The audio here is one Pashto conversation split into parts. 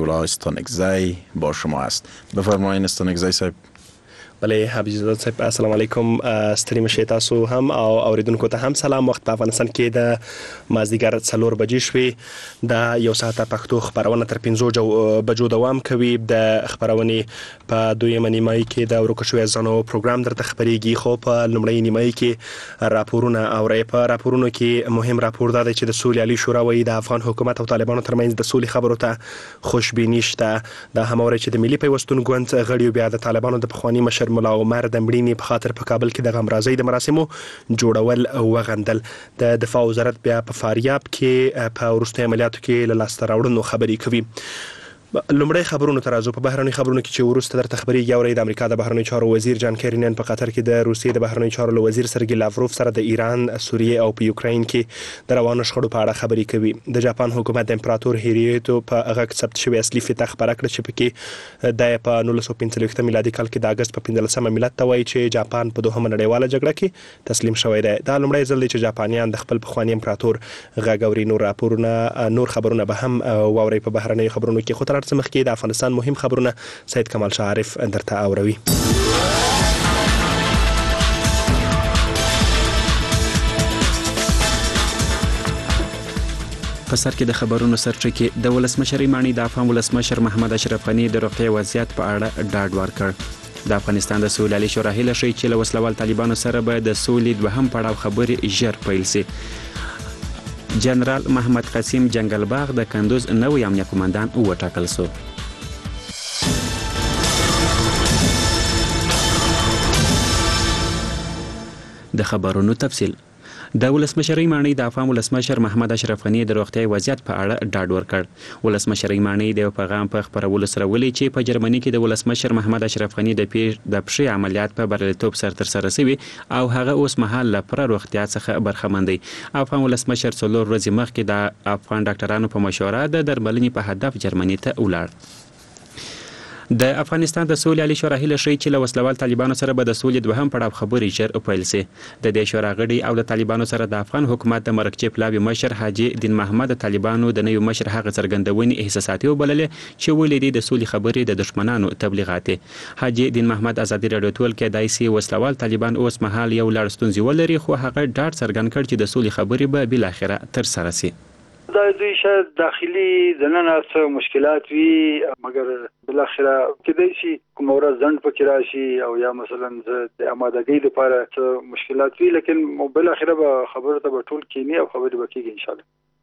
الله استانکزی با شما است. بفرمایید استانکزی صاحب. بله حبیب زاده صاحب السلام علیکم. ستړي مشه تاسو هم او اوریدونکو ته هم سلام. وخت په افغانستان کې د مازدیګر 4 بجې شوې. د یو ساعته پښتو خبرونه تر 15 بجو دوام کوي. د خبرونې په دویمه نیمایي کې د ورکو شویو ځانو پروګرام درته خبرېږي، خو په لومړۍ نیمایي کې راپورونه اورئ. په راپورونو کې مهم راپور دا دی چې د سولې عالی شورا وایي د افغان حکومت او طالبانو ترمنځ د سولې خبرو ته خوشبیني شته. دا هم اورئ چې د ملي پیوستون ګوند غړي بیا د طالبانو د پخواني مشر ملا عمر د مړینې په خاطر په کابل کې د غمرازۍ د مراسمو جوړول وغندل. د دفاع وزارت بیا په فاریاب کې په وروستي عملیاتو کې له لاسته راوړنو خبرې کوي. لومړی خبرونو ته راځو. په بهرنۍ خبرونو کې چې وروسته درته خبرېږي اورئ د امریکا د بهرنیو چارو وزیر جان کیری نن په قطر کې د روسیې د بهرنیو چارو له وزیر سرګي لاوروف سره د ایران، سوریې او په یوکراین کې د روانو شخړو په اړه خبرې کوي. د جاپان حکومت د امپراتور هیروهیتو په هغه کې ثبت شوی اصلي فتح خبره کړه چې پکې د په 1945 میلادي کال کې د اگست په 15 ملت ته وایي چې جاپان په دوهمه نړیواله جګړه کې تسلیم شوی دی. دا لومړی ځل دی چې جاپانیان د خپل پخواني امپراتور غږ اوري. نور خبرونه به هم واورئ په بهرنیو خبرونو کې. خو تر هر څه مخکې د افغانستان مهم خبرونه سید کمال شاه عارف درته اوروي. په سر کې د خبرونو سرچکه د ولسمشر ایمانی د افغان ولسمشر محمد اشرف غنی د روغتیا وضعیت په اړه ډاډ ورکړ. د افغانستان د سولې عالی شورا هیله شي چې له وسلوال طالبانو سره به د سولې دوهم پړاو خبرې ژر پیل شي. جنرال محمد قاسم جنگلباغ د کندوز نوی امنیه قومندان وټاکل شو. د خبرونو تفصیل. د ولسمشر ایمانی د افغان ولسمشر محمد اشرف غنی د روغتیا وضعیت په اړه ډاډ ورکړ. ولسمشر ایمانی د پیغام په خبرولو سره ویلي چې په جرمني کې د ولسمشر محمد اشرف غنی د پښې عملیات په بریالیتوب سره ترسره شوی او هغه اوس مهال له پر روغتیا څخه برخمن دی. افغان ولسمشر څلور ورځې مخکې د افغان ډاکټرانو په مشوره د درملنې په هدف جرمني ته ولاړ. د افغانستان د سولې عالی شورا هیله شي چې له وسلوال طالبانو سره به د سولې دوهم پړاو خبرې ژر پیل شي. د دې شورا غړي او د طالبانو سره د افغان حکومت د مرکچی پلاوی مشر حاجی دین محمد د طالبانو د نوي مشر هغه څرګندونې احساساتي وبللې چې ولې د سولې خبرې د دشمنانو تبلیغات. حاجی دین محمد ازادي رادیو ټول کې دایسي وسلوال طالبان اوس مهال یو لړ ستونزې ولري، خو هغه ډاډ څرګند کړ چې د سولې خبرې به بل اخره تر سره شي. دا دوی شاید داخلي دننه څه مشکلات وي، مګر بل اخره کېدای شي کوم ورځ ځنډ پکې راشي او یا مثلا د آمادګۍ لپاره څه مشکلات وي، لیکن بل اخره به خبرو ته به ټول کېني او خبرې به کېږي ان شاء الله.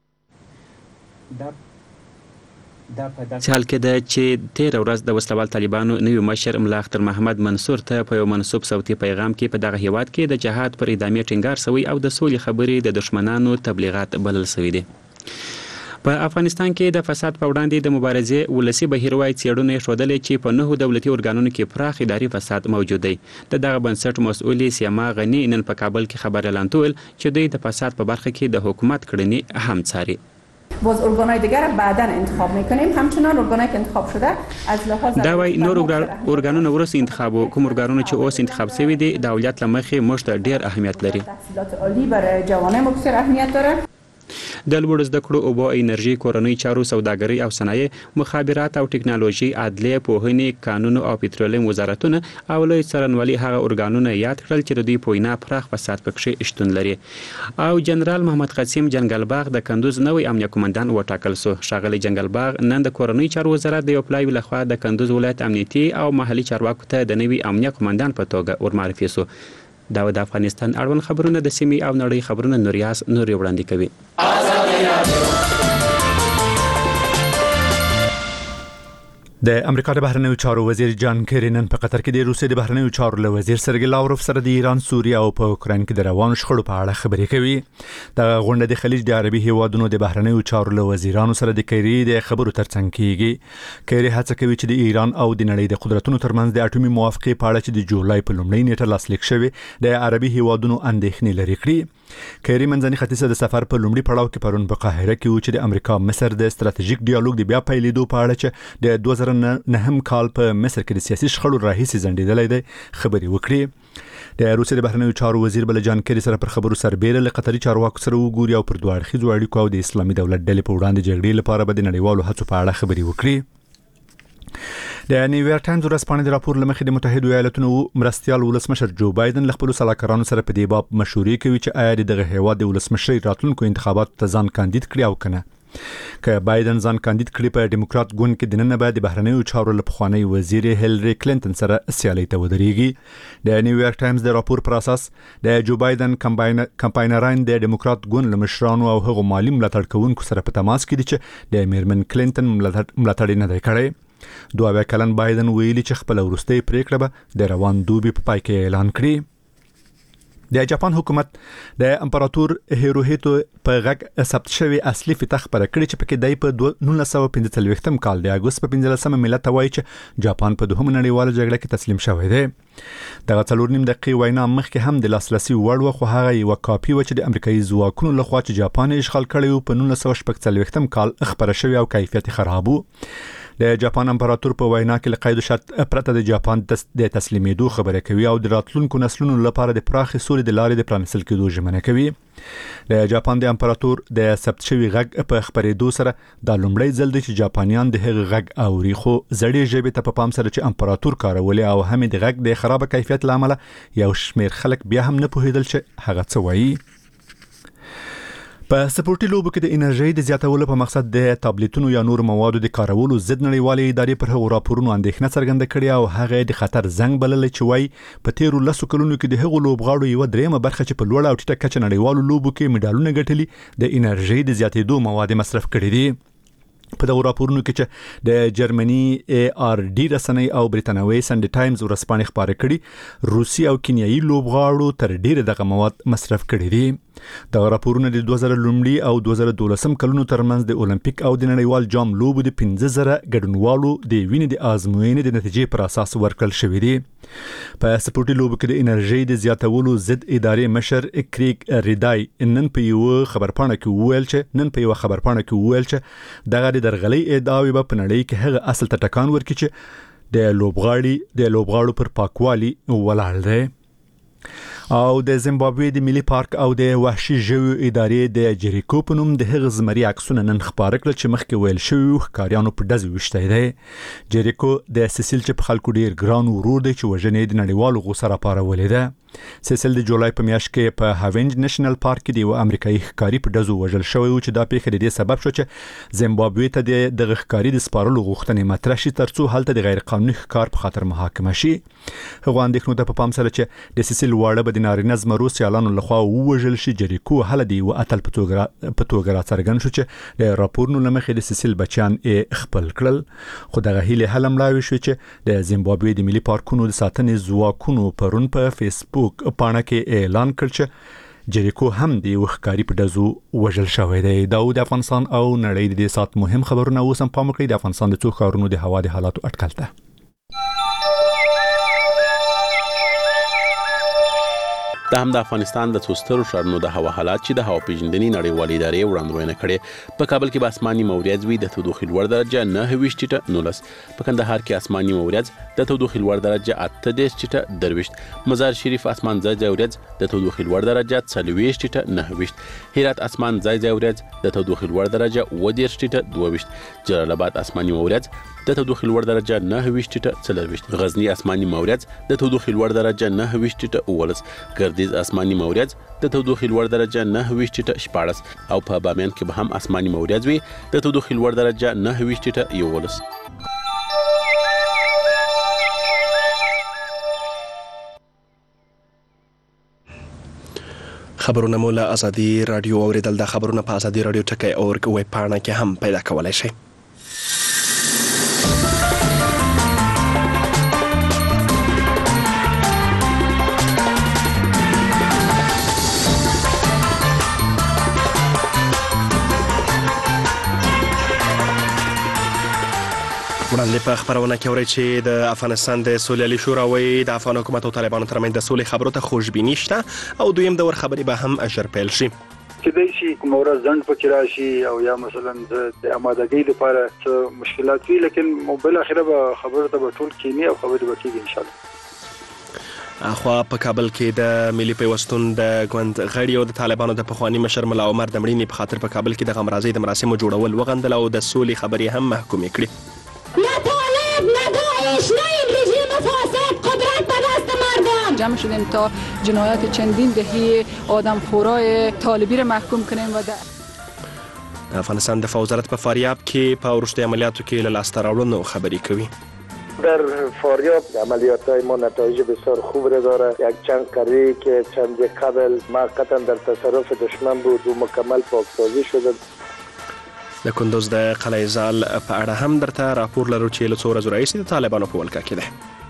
دا په داسې حال کې ده چې 13 ورځ د وسلوال طالبانو نوي مشر ملا اختر محمد منصور ته په یو منسوب صوتي پیغام کې په دغه هیواد کې د جهاد پر ادامې ټینګار شوی او د سولې خبرې د دشمنانو تبلیغات بلل شوی دي. په افغانستان کې د فساد په وړاندې د مبارزې ولسی بهیر وای څېړنې ښودلې چې په 9 دولتي ارګانونو کې پراخ اداري فساد موجود دی. دغه بنسټ مسؤل سیما غنی نن په کابل کې خبر اعلان کړ چې دوی د فساد په برخه کې د حکومت کړنې هم څاري. باز ارگانهای دیگر بعداً انتخاب میکنیم، همچنان ارگانهایی که انتخاب شده از لحاظ دا وای نور ارگانونه ورسته انتخاب کوم ارگانونه چې اوس انتخاب شوی دي د دولت لمخې مشت ډیر اهمیت لري. تحصیلات عالی برای جوانان بسیار اهمیت داره. د لوړ زده کړو، اوبو، انرژي، کورنۍ چارو، سوداګرۍ او صنایع، مخابرات او ټکنالوژي، عدلیه، پوهنې، قانون او پټرولیم وزارتونه او لوی څارنوالي هغه ارګانونه یاد کړل چې د دوی په وینا پراخ فساد پکې شتون لري. او جنرال محمد قاسم جنگلباغ د کندوز نوی امنیه قومندان وټاکل شو. ښاغلی جنگلباغ نن د کورنۍ چارو وزارت د یو پلاوي لخوا د کندوز ولایت امنیتي او محلي چارواکو ته د نوي امنیه قومندان په توګه ورمعرفي شو. دا د افغانستان اړوند خبرونه د سیمې او نړۍ خبرونه نوریاس نوري وړاندې کوي. د امریکا د بهرنیو چارو وزیر جان کیری نن په قطر کې د روسیې د بهرنیو چارو له وزیر سرګي لاوروف سره د ایران، سوریه او په اوکراین کې د روانو شخړو په اړه خبرې کوي. د غونډه د خلیج د عربي هیوادونو د بهرنیو چارو له وزیرانو سره د کیری د خبرو ترڅنګ کیږي. کیری هڅه کوي چې د ایران او د نړۍ د قدرتونو ترمنځ د اټومي موافقې په اړه چې د جولای په لومړۍ نیټه لاسلیک شوی د عربي هیوادونو اندېښنې لرې کړي. کیری منځني ختیځ د سفر په لومړي پړاو کې پرون په قاهره کې و چې د امریکا مصر د ستراتیژیک ډیالوګ د بیا پیلېدو په اړه چې د 2009 کال په مصر کې د سیاسي شخړو راهیسې ځنډېدلې ده خبرې وکړي. د روسیې د بهرنیو چارو وزیر بل جان کیری سره پر خبرو سربېره له قطري چارواکو سره وګوري او پر دوه اړخیزو اړیکو او د اسلامي دولت ډلې په وړاندې جګړې لپاره به د نړیوالو هڅو په اړه خبرې وکړي. د نیویارک ټایمز ورځپاڼې د راپور لمخې د متحده ایالاتونو مرستیال ولسمشر جو بایدن له خپل سلاکارانو سره په دې باب مشورې کوي چې آیا دغه هیواد د ولسمشرۍ راتلونکو انتخاباتو ته ځان کاندید کړي او کنه. که بایدن ځان کاندید کړي په ډیموکرات ګوند کې دننه به د بهرنیو چارو له پخوانی وزیر هیلری کلینټن سره سیالي ته ودرېږي. د نیویارک ټایمز د راپور پر اساس د جو بایدن کمپاینران د ډیموکرات ګوند له مشرانو او هغو مالی ملاتړ کوونکو سره په تماس کې دي چې د میرمن کلینټن ملاتړ نه دی کړی. 22 کلن بایدن ویلي چې خپل وروستۍ پریکړه به د روان دوبي په پای کې اعلان کړي. د جاپان حکومت د امپراتور هیروهیتو په غږ ثبت شوی اصلي فتح خبره کړې چې پکې دای په 1945 کال د اگست په 15 ملت وایي چې جاپان په دوهمه نړیواله جګړه کې تسلیم شوی دی. دغه 4 دقیقې وینا مخکې هم د لاسرسي وړ و، خو هغه یو کاپی و چې د امریکایي ځواکونو لخوا چې جاپان اشغال کړی و په 1946 کال خبره شوی او کیفیت خراب و. د جاپان امپراتور په وینا کې لقید شرط پرته د جاپان د تسلیمېدو خبره کوي او د راتلونکو نسلونو لپاره د پراخې سولې د لارې د پرانیستل کېدو ژمنه کوي. د جاپان د امپراتور د ثبت شوی غږ په خبرېدو سره د لومړی ځل دی چې جاپانیان د هغه غږ اوري، خو زړې ژبې ته په پام سره چې امپراتور کارولې او هم د غږ د خراب کیفیت لامل یو شمیر خلک بیا هم نه پوهیدل چې هغه څه وایي. په سپورټي لوبو کې د انرژي د زیاتولو په مقصد د تابلیتونو یا نور موادو د کارولو ضد نړیوالې ادارې پر هغو راپورونو اندېښنه څرګنده کړې او هغه د خطر زنګ بلل چې وایي په تیرو 10 کلونو کې د هغو لوبغاړو یو درېمه برخه چې په لوړه او ټیټه کچه نړیوالو لوبو کې میډالونه ګټلي د انرژي د زیاتېدو مواد مصرف کړي دي. په دغه راپورونو کې چې د جرمني ARD رسنۍ او برتانوي سنډي ټایمز ورځپاڼې خبرې کړي، روسي او کینیایي لوبغاړو تر ډیره دغه مواد مصرف کړي دي. دغه راپورونه د 2000 لومړي او 2012 کلونو ترمنځ د اولمپیک او د نړیوال جام لوبو د 15000 ګډونوالو د وینې د آزموینې د نتیجې پر اساس ورکړل شوې دي. په سپورټي لوبو کې د انرژي د زیاتولو ضد ادارې مشر کریګ ریدای نن په یو خبرپاڼه کې وویل چې دغه د درغلۍ ادعاوې په نړۍ کې هغه اصل ته ټکان ورکړي چې د لوبغاړو پر پاکوالي ولاړ دی. او د زیمبابوې د ملي پارک او د وحشي ژویو ادارې د جریکو په نوم د هغه زمري عکسونه نن خبره کړل چې مخکې ویل شوی ښکاریانو په ډز وشتای دی. جریکو د سیسیل چې په خلکو ډیر ګران ورور دی چې وژنې د نړیوالو غوسه راپارولې ده. سیسیل د جولای په میاشت کې په هاوینج نېشنل پارک کې د یو امریکایي ښکاري په ډزو وژل شوی و چې دا پیښه د دې سبب شو چې زیمبابوې ته د ښکاري د سپارلو غوښتنې مطرح شي ترڅو هلته د غیر قانوني ښکار په خاطر محاکمه شي. هغه اندېښنو ته په پام سره چې د سیسیل واړه د نارینه زمرو سیالانو لخوا ووژل شي، جریکو هله دی و اتل په توګه راڅرګند شو چې د راپورونو لمخې د سیسیل بچیان خپل کړل. خو دغه هیله هلم لاوي شو چې د زیمبابوې د ملي پارکونو د ساتنې ځواکونو پرون په فیسبوک پاڼه کې اعلان کړ چې جریکو هم د وښکاری په ډزو وژل شوی دی. دا د افغانستان او نړۍ د سات مهم خبرونه اوس هم پام وکړئ. د افغانستان د څو ښارونو د هوا د حالاتو اټکل ته دا هم د افغانستان د څو سترو ښارونو د هوا حالات چې د هوا پیژندنې نړیوالې ادارې وړاندوینه کړې. په کابل کې به اسماني موریځ وي، د تودوخې لوړ درجه 9 ټیټه 19. په کندهار کې اسماني موریځ، د تودوخې لوړ درجه 8 ټیټه 23. مزار شریف اسمان ځای ورځ، د تودوخې لوړ درجه 40 ټیټه 29. هرات اسمان ځای ورځ، د تودوخې لوړ درجه 10 ټیټه 22. جلال آباد اسماني موریځ، د تودوخې لوړ درجه 9 ټیټه 24. غزنی اسماني موریځ، د تودوخې لوړ درجه 9 ټیټه 19. ګردیز اسماني موریځ، د تودوخې لوړ درجه 9 ټیټه 14. او په بامیان کې به هم اسماني موریځ وي، د تودوخې لوړ درجه 9 ټیټه 11. خبرونه مو له ازادي رادیو اوریدل. د خبرونه په ازادي رادیو ټکی اور ویب پاڼه کې هم پیدا کولای شئ. وړاندې په خبرونه کې اورئ چې د افغانستان د سولیالي شورا وایي د افغان حکومت او طالبانو ترمنځ د سولې خبرو ته خوشبیني شته او دویم دور خبرې به هم ژر پیل شي. کېدای شي کومه ورځ ځنډ پکې راشي او یا مثلا د آمادګۍ لپاره څه مشکلات وي، لیکن بل اخره به خبرو ته به ټول کینی او خبرې به کېږي انشاءالله. اخوا په کابل کې د ملي پیوستون د ګوند غړي او د طالبانو د پخوانی مشر ملا عمر د مړینې په خاطر په کابل کې د غمرازۍ د مراسمو جوړول وغندل او د سولې خبرې هم محکومې کړې. آشناییم رژیم فاسد قدرت به دست مردم. جمع شدیم تا جنایات چندین دهه آدمخورای طالبی را محکوم کنیم و افغانستان دفاع وزارت په فاریاب کې په وروستي عملیاتو کې له لاسته راوړنو خبرې کوي. در فاریاب عملیات‌های ما نتایج بسیار خوب را داره. یک چند قریه که چند قبل موقتا در تصرف دشمن بود و مکمل پاکسازی شده. د کندوز د قلعه زال په اړه هم درته راپور لرو چې له څو ورځو راهیسې د طالبانو په ولکه کې ده.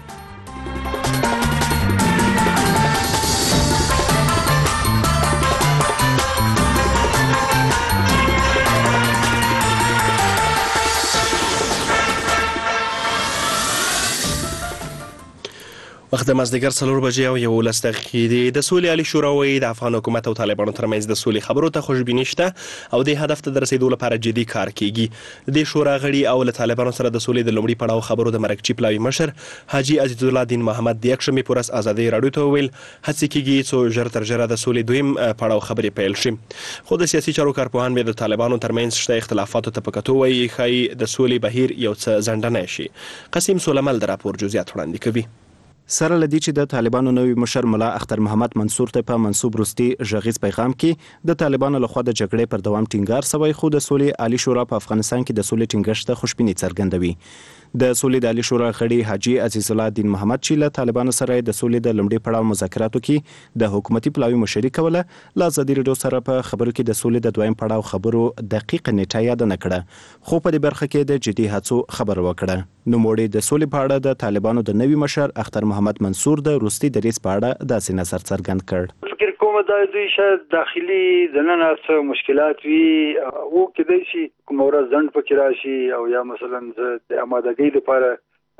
وخت د مازدیګر 4 بجې او 11 دقیقې دي. د سولې عالی شورا وایي د افغان حکومت او طالبانو ترمنځ د سولې خبرو ته خوشبیني شته او د هدف ته د رسیدو لپاره جدي کار کیږي. د دې شورا غړي او له طالبانو سره د سولې د لومړي پړاو خبرو د مرکزي پلاوي مشر حاجی عزیز الله دین محمد د یکشنبه پر ورځ ازادي رادیو ته ویل هڅه کیږي چې ژر تر ژره د سولې دویم پړاو خبرې پیل شي. خو د سیاسي چارو کارپوهان به د طالبانو ترمنځ شته اختلافاتو ته پکاتو وایي خای د سولې بهیر یو څه ځنډنه شي. قاسم سولمل د راپور جزئیات وړاندې کوي. سره لدی چې د طالبانو نوی مشر ملا اختر محمد منصور ته په منسوب روستي ژغیز پیغام کې د طالبانو لخوا د جګړې پر دوام ټینګار سوی خو د سولې عالی شورا په افغانستان کې د سولې ټینګښت ته خوشبیني څرګندوي. د سولې د عالی شورا غړي حاجی عزیز الله دین محمد چې له طالبانو سره د سولې د لومړي پړاو مذاکراتو کې د حکومتي پلاوي مشري کوله لا ازادي رادیو سره په خبرو کې د سولې د دویم پړاو خبرو دقیق نیټه یاد نه کړه خو په دې برخه کې د جدي هڅو خبر وکړه. نو موړي د سولې په اړه د طالبانو د نوي مشر اختر محمد منصور د روستي دریځ په اړه داسې نظر څرګند کړ. فکر کوم دا دوی شاید داخلي دننه څه مشکلات وي او کېدای شي کوم ورځ ځنډ پکې راشي او یا مثلا د آمادګۍ لپاره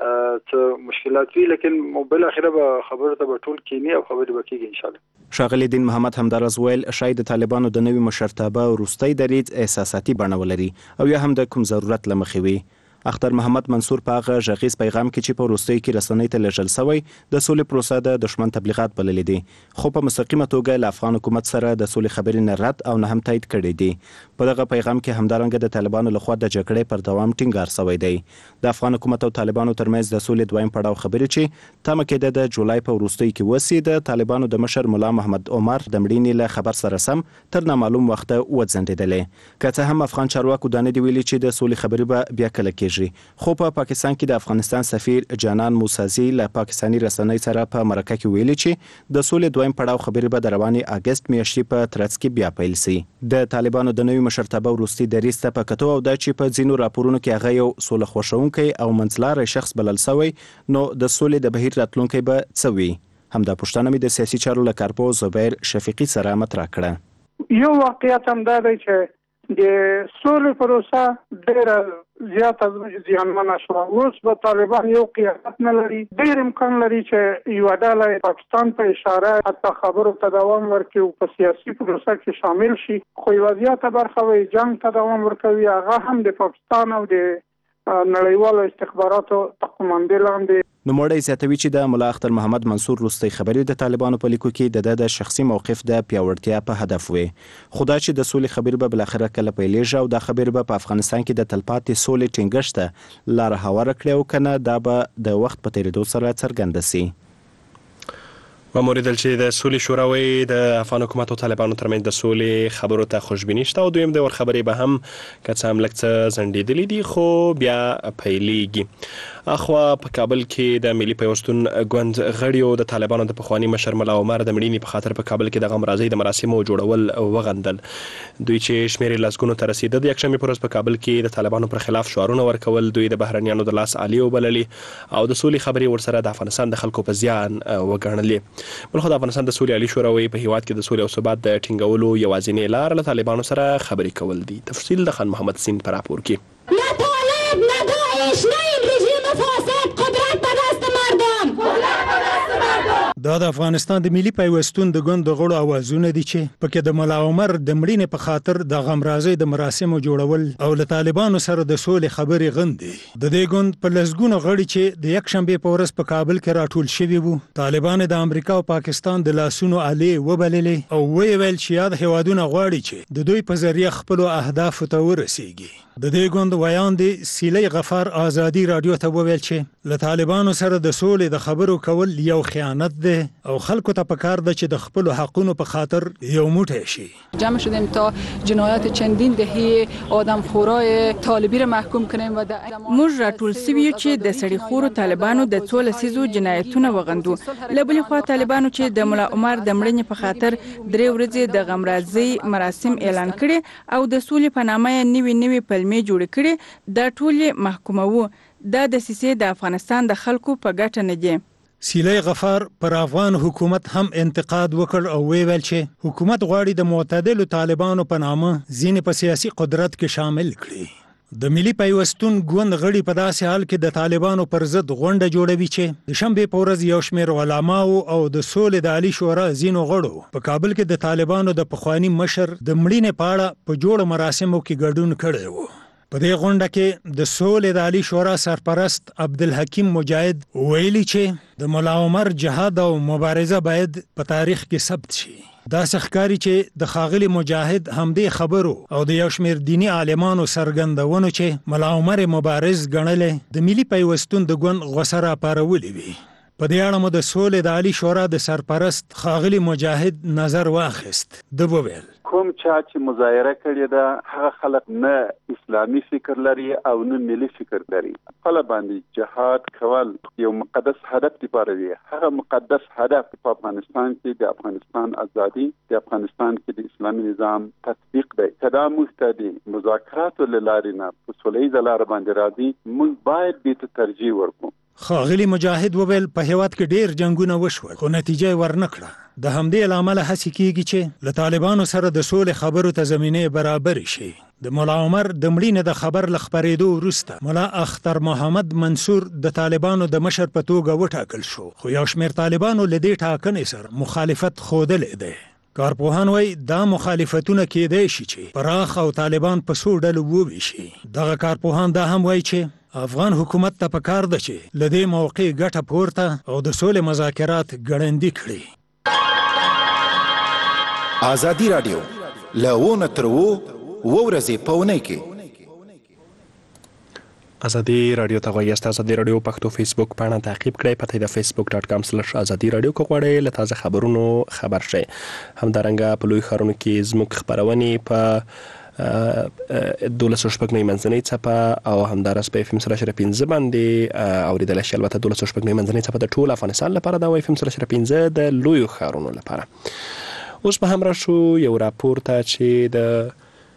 څه مشکلات وي لیکن بل اخره به خبرو ته به ټول کینی او خبرې به کېږي ان شاء الله. شاغلی دین محمد همدارز ویل شاید طالبانو د نوي مشرتابه روستي دریځ احساساتي بڼه ولري او یا هم د کوم ضرورت لمخې وي. اختر محمد منصور په هغه ژغیز پیغام کې چې په روستي کې رسنۍ ته لېږل شوی د سولې پروسه د دشمن تبلیغات بللې دي خو په مستقیمه توګه له افغان حکومت سره د سولې خبرې نه رد او نه هم تایید کړي دي. په دغه پیغام کې همدارنګه د طالبانو لخوا د جګړې پر دوام ټینګار شوی دی. د افغان حکومت او طالبانو ترمنځ د سولې دویم پړاو خبرې چې تمه کېده د جولای په وروستۍ کې وسی د طالبانو د مشر مولا محمد عمر د مړینې له خبر سره سم تر نامعلوم وخته وځنډېدلې. که څه هم افغان چارواکو دا نه دی ویلي چې د سولې خبرې به بیا کله کېږي خو په پاکستان کې د افغانستان سفیر جانان موسازی له پاکستاني رسنۍ سره په مرکه کې ویلي چې د سولې دویم پړاو خبرې به د رواني اگست میاشتې په ترڅ کې بیا پیل شي. د طالبانو د نوي مشرتابه وروستي دریځ ته په کتو او دا چې په ځینو راپورونو کې هغه یو سوله خوښونکی او منځلاری شخص بلل شوی نو د سولې د بهیر راتلونکی به څه وي. همدا پوښتنه مې د سیاسي چارو له کارپو زبیر شفیقي سره مطرح کړه. یو واقعیت هم دا دی چې د سولې پروسه ډېره زیاته زیانمنه شوه. اوس به طالبان یو قیادت نه لري. ډېر امکان لري چې یوه ډله پاکستان په اشاره حتی خبرو ته دوام ورکړي او په سیاسي پروسه کې شامل شي خو یوه زیاته برخه وایي جنګ ته دوام ورکوي هغه هم د پاکستان او د نړیوالو استخباراتو تقومندې لاندې. نوموړی زیاتوي چې د ملا اختر محمد منصور وروستۍ خبرې د طالبانو په لیکو کې د شخصي موقف د پیاوړتیا په هدف وي خو دا چې د سولې خبرې به بالاخره کله پیلېږي او دا خبرې به په افغانستان کې د تلپاتې سولې ټینګښت ته لاره هواره کړي او کنه دا به د وخت په تیریدو سره څرګنده شي. وموریدل چې د سولې شورا وایي د افغان حکومت او طالبانو ترمنځ د سولې خبرو ته خوشبیني شته او دویم د ور خبرې به هم که څه هم لږ څه ځنډېدلې دي خو بیا پیلېږي. اخوا په کابل کې د ملي پیوستون ګوند غړیو د طالبانو د پخوانی مشر ملا عمر د مړینې په خاطر په کابل کې د غم راځي د مراسمو جوړول وغندل. دوی چې شمیرې لسګونو ته رسیده د یکشنبه پر ورځ په کابل کې د طالبانو پر خلاف شعارونه ورکول دوی د بهرنیانو د لاس عالی وبللې او د سولې خبرې ورسره د افغانستان د خلکو په زیان وګڼلې. بلخو د افغانستان د سولې عالی شورا وایي په هیواد کې د سولې او ثبات د ټینګولو یوازینۍ لار له طالبانو سره خبرې کول دي. تفصیل د خان محمد سین په راپور کې. نه طالب نه داعش نه این رژیم فاسد قدرت به دست مردم. دا د افغانستان د ملي پیوستون د ګوند د غړو اوازونه دي چې پکې د ملا عمر د مړینې په خاطر د غم راځي د مراسمو جوړول او له طالبانو سره د سولې خبرې غندي. د دې ګوند په لسګونو غړي چې د یکشنبه په ورځ په کابل کې راټول شوي وو طالبان د امریکا او پاکستان د لاسونو علي وبللې او ویل چې یاد هوادونه غواړي چې د دوی په ذریعہ خپل اهداف ته ورسیږي. د دې ګوند ویاند سیلی غفار ازادي رادیو ته وویل چې له طالبانو سره د سولې د خبرو کول یو خیانت ده او خلکو ته پکار ده چې د خپل حقونو په خاطر یو موټی شي. جمع شدیم تا جنایات چندین دهه آدمخورای طالبی را محکوم کنیم و موږ راټول سوي چې د سړي خورو طالبانو د څو لسیزو جنایتونه وغندو. له بلې خوا طالبانو چې د ملا عمر د مړینې په خاطر 3 ورځې د غمرازۍ مراسم اعلان کړي او د سولې په نامه نوي پلمې جوړ کړي دا ټول محکوموو. دا د سیسې د افغانستان د خلکو په ګټه نه دي. سیلی غفار پر افغان حکومت هم انتقاد وکړ او ویل چې حکومت غواړي د معتدلو طالبانو په نامه ځینې په سیاسي قدرت کې شامل کړي. د ملي پیوستون ګوند غړي په داسې حال کې د طالبانو پر ضد غونډه جوړوي چې د شنبې په ورځ یو شمېر علماو او د سولې د عالی شورا ځینو غړو په کابل کې د طالبانو د پخوانی مشر د مړینې په اړه په جوړ مراسمو کې ګډون کړی و. په دې غونډه کې د سولې د عالی شورا سرپرست عبدالحکیم مجاهد ویلي چې د ملا عمر جهاد او مبارزه باید په تاریخ کې ثبت شي. دا ښکاري چې د ښاغلي مجاهد همدې خبرو او د یو شمېر دینی عالمانو څرګندونو چې ملا عمر مبارز ګڼلی د ملي پیوستون د ګوند غوسه راپارولې وي. په دې اړه مو د سولې د عالی شورا د سرپرست ښاغلي مجاهد نظر واخیست. ده وویل کوم چا چې مظاهره کړې ده هغه خلک نه اسلامي فکر لري او نه ملي فکر لري. خپل باندې جهاد کول یو مقدس هدف لپاره دی. هغه مقدس هدف په افغانستان کې د افغانستان ازادي، د افغانستان کې د اسلامي نظام تطبیق دی. کدا مستدي مذاکرات لارې نه په سولې لار باندې راځي موږ باید دې ته ترجیح ورکړو. ښاغلي مجاهد وویل په هیواد کې ډیر جنگونه وشول خو نتیجه ورنکړه. د همدې لامل هڅه کیږي چې له طالبانو سره د سولې خبرو ته زمینه برابر شي. د ملا عمر د مړینې د خبر لخبرېدو وروسته ملا اختر محمد منصور د طالبانو د مشر په توګه وټاکل شو خو یو شمېر طالبانو له دې ټاکنې سره مخالفت ښودلی دی. کارپوهان وایي دا مخالفتونه کېدای شي چې پراخ او طالبان په څو ډلو وویشي. دغه کارپوهان دا هم وایي چې افغان حکومت ته پکار ده چې له دې موقع ګټه پورته او د سولې مذاکرات ګړندي کړي. ازادي رادیو له تر ورځې په اونۍ کې ازادي رادیو ته غوږ یاست. ازادي رادیو پښتو فیسبوک پاڼه تعقیب کړئ. پته د facebook.com/ازادي رادیو کو غواړئ له تازه خبرونو خبر شئ. همدارنګه په لوی ښارونو کې زموږ خبرونه په 12 منځنۍ څپه او همدارس په FM 105 باندې اوریدل شي. البته 12 منځنۍ څپه د ټول افغانستان لپاره دا FM 105 د لوی ښارونو لپاره. اوس به هم راشو یو راپور ته چې د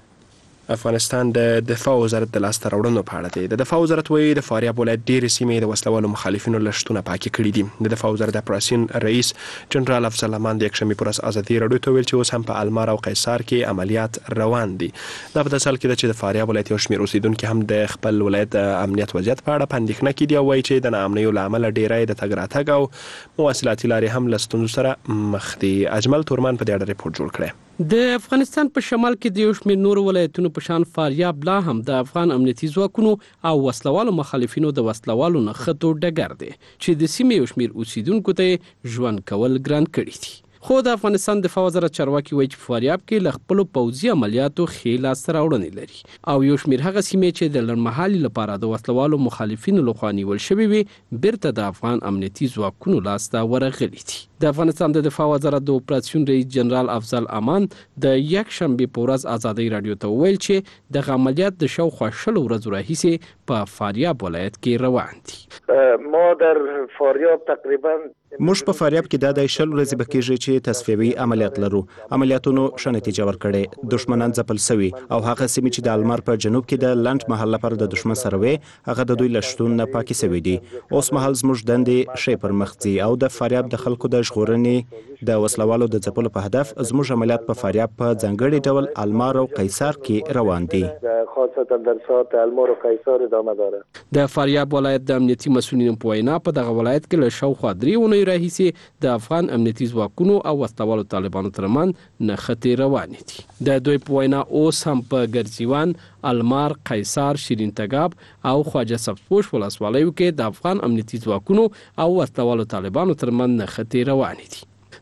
افغانستان د دفاع وزارت د لاسته راوړنو په اړه دی. د دفاع وزارت وایي د فاریاب ولایت ډېرې سیمې د وسلوالو مخالفینو له شتونه پاکې کړي دي. د دفاع وزارت د اپراسیون رئیس جنرال افضل امان د یکشنبې پر ورځ ازادي رادیو ته ویل چې اوس هم په المار او قیصار کې عملیات روان دي. دا په داسې حال کې ده چې د فاریاب ولایت یو شمېر اوسیدونکي هم د خپل ولایت د امنیت وضعیت په اړه په اندېښنه کې دي او وایي چې د ناامنیو له امله ډېری د تګ راتګ او مواصلاتي لارې هم له ستونزو سره مخ دي. اجمل تورمان په دې اړه ریپورت جوړ کړی. د افغانستان په شمال کې د یو شمېر نورو ولایتونو په شان فاریاب لا هم د افغان امنیتي ځواکونو او وسلوالو مخالفینو د وسلوالو نښتو ډګر دی چې د سیمې یو شمېر اوسیدونکو ته ژوند کول ګران کړي دي. خو د افغانستان دفاع وزارت چارواکي وایي چې فاریاب کې له خپلو پوځي عملیاتو ښې لاسته راوړنې لري او یو شمېر هغه سیمې چې د لنډمهالي لپاره د وسلوالو مخالفینو لخوا نیول شوې وي بیرته د افغان امنیتي ځواکونو لاسته ورغلي دي. د افغانستان د دفاع وزارت د اپراسیون رئیس جنرال افضل امان د یکشنبې په ورځ ازادي رادیو ته وویل چې د عملیات د شاوخوا 10 ورځو راهیسې په فاریاب ولایت کې روان دي. ما در فاریاب تقریبا موږ په فاریاب کې د 10 ورځې بکیږي چې تصفیوي عملیات لرو. عملیاتونو ښه نتیجه ورکړې. دښمنان ځپل سوي او هغه سیمې چې د المار په جنوب کې د لنډ مهال لپاره د دښمن سره وي هغه د دوی له شتون نه پاکې سوي دي. اوس مهال زموږ دندې ښې پر مخ ځي او د فاریاب د خلکو د ژغورنې د وسلوالو د ځپلو په هدف زموږ عملیات په فاریاب په ځانګړي ډول المار او قیصار کې روان دي. خاصتا در ساعت المار و قیصار ادامه داره. د فاریاب ولایت د امنیتي مسؤلینو په وینا په دغه ولایت کې له شاوخوا 3 اونۍ راهیسې د افغان امنیتي ځواکونو او وسلوالو طالبانو ترمنځ نښتې روانې دي. د دوی په وینا اوس هم په ګرځیوان، المار، قیصار، شیرین تګاب او خواجه سبزپوش ولسوالیو کې د افغان امنیتي ځواکونو او وسلوالو طالبانو ترمنځ نښتې روانې دي.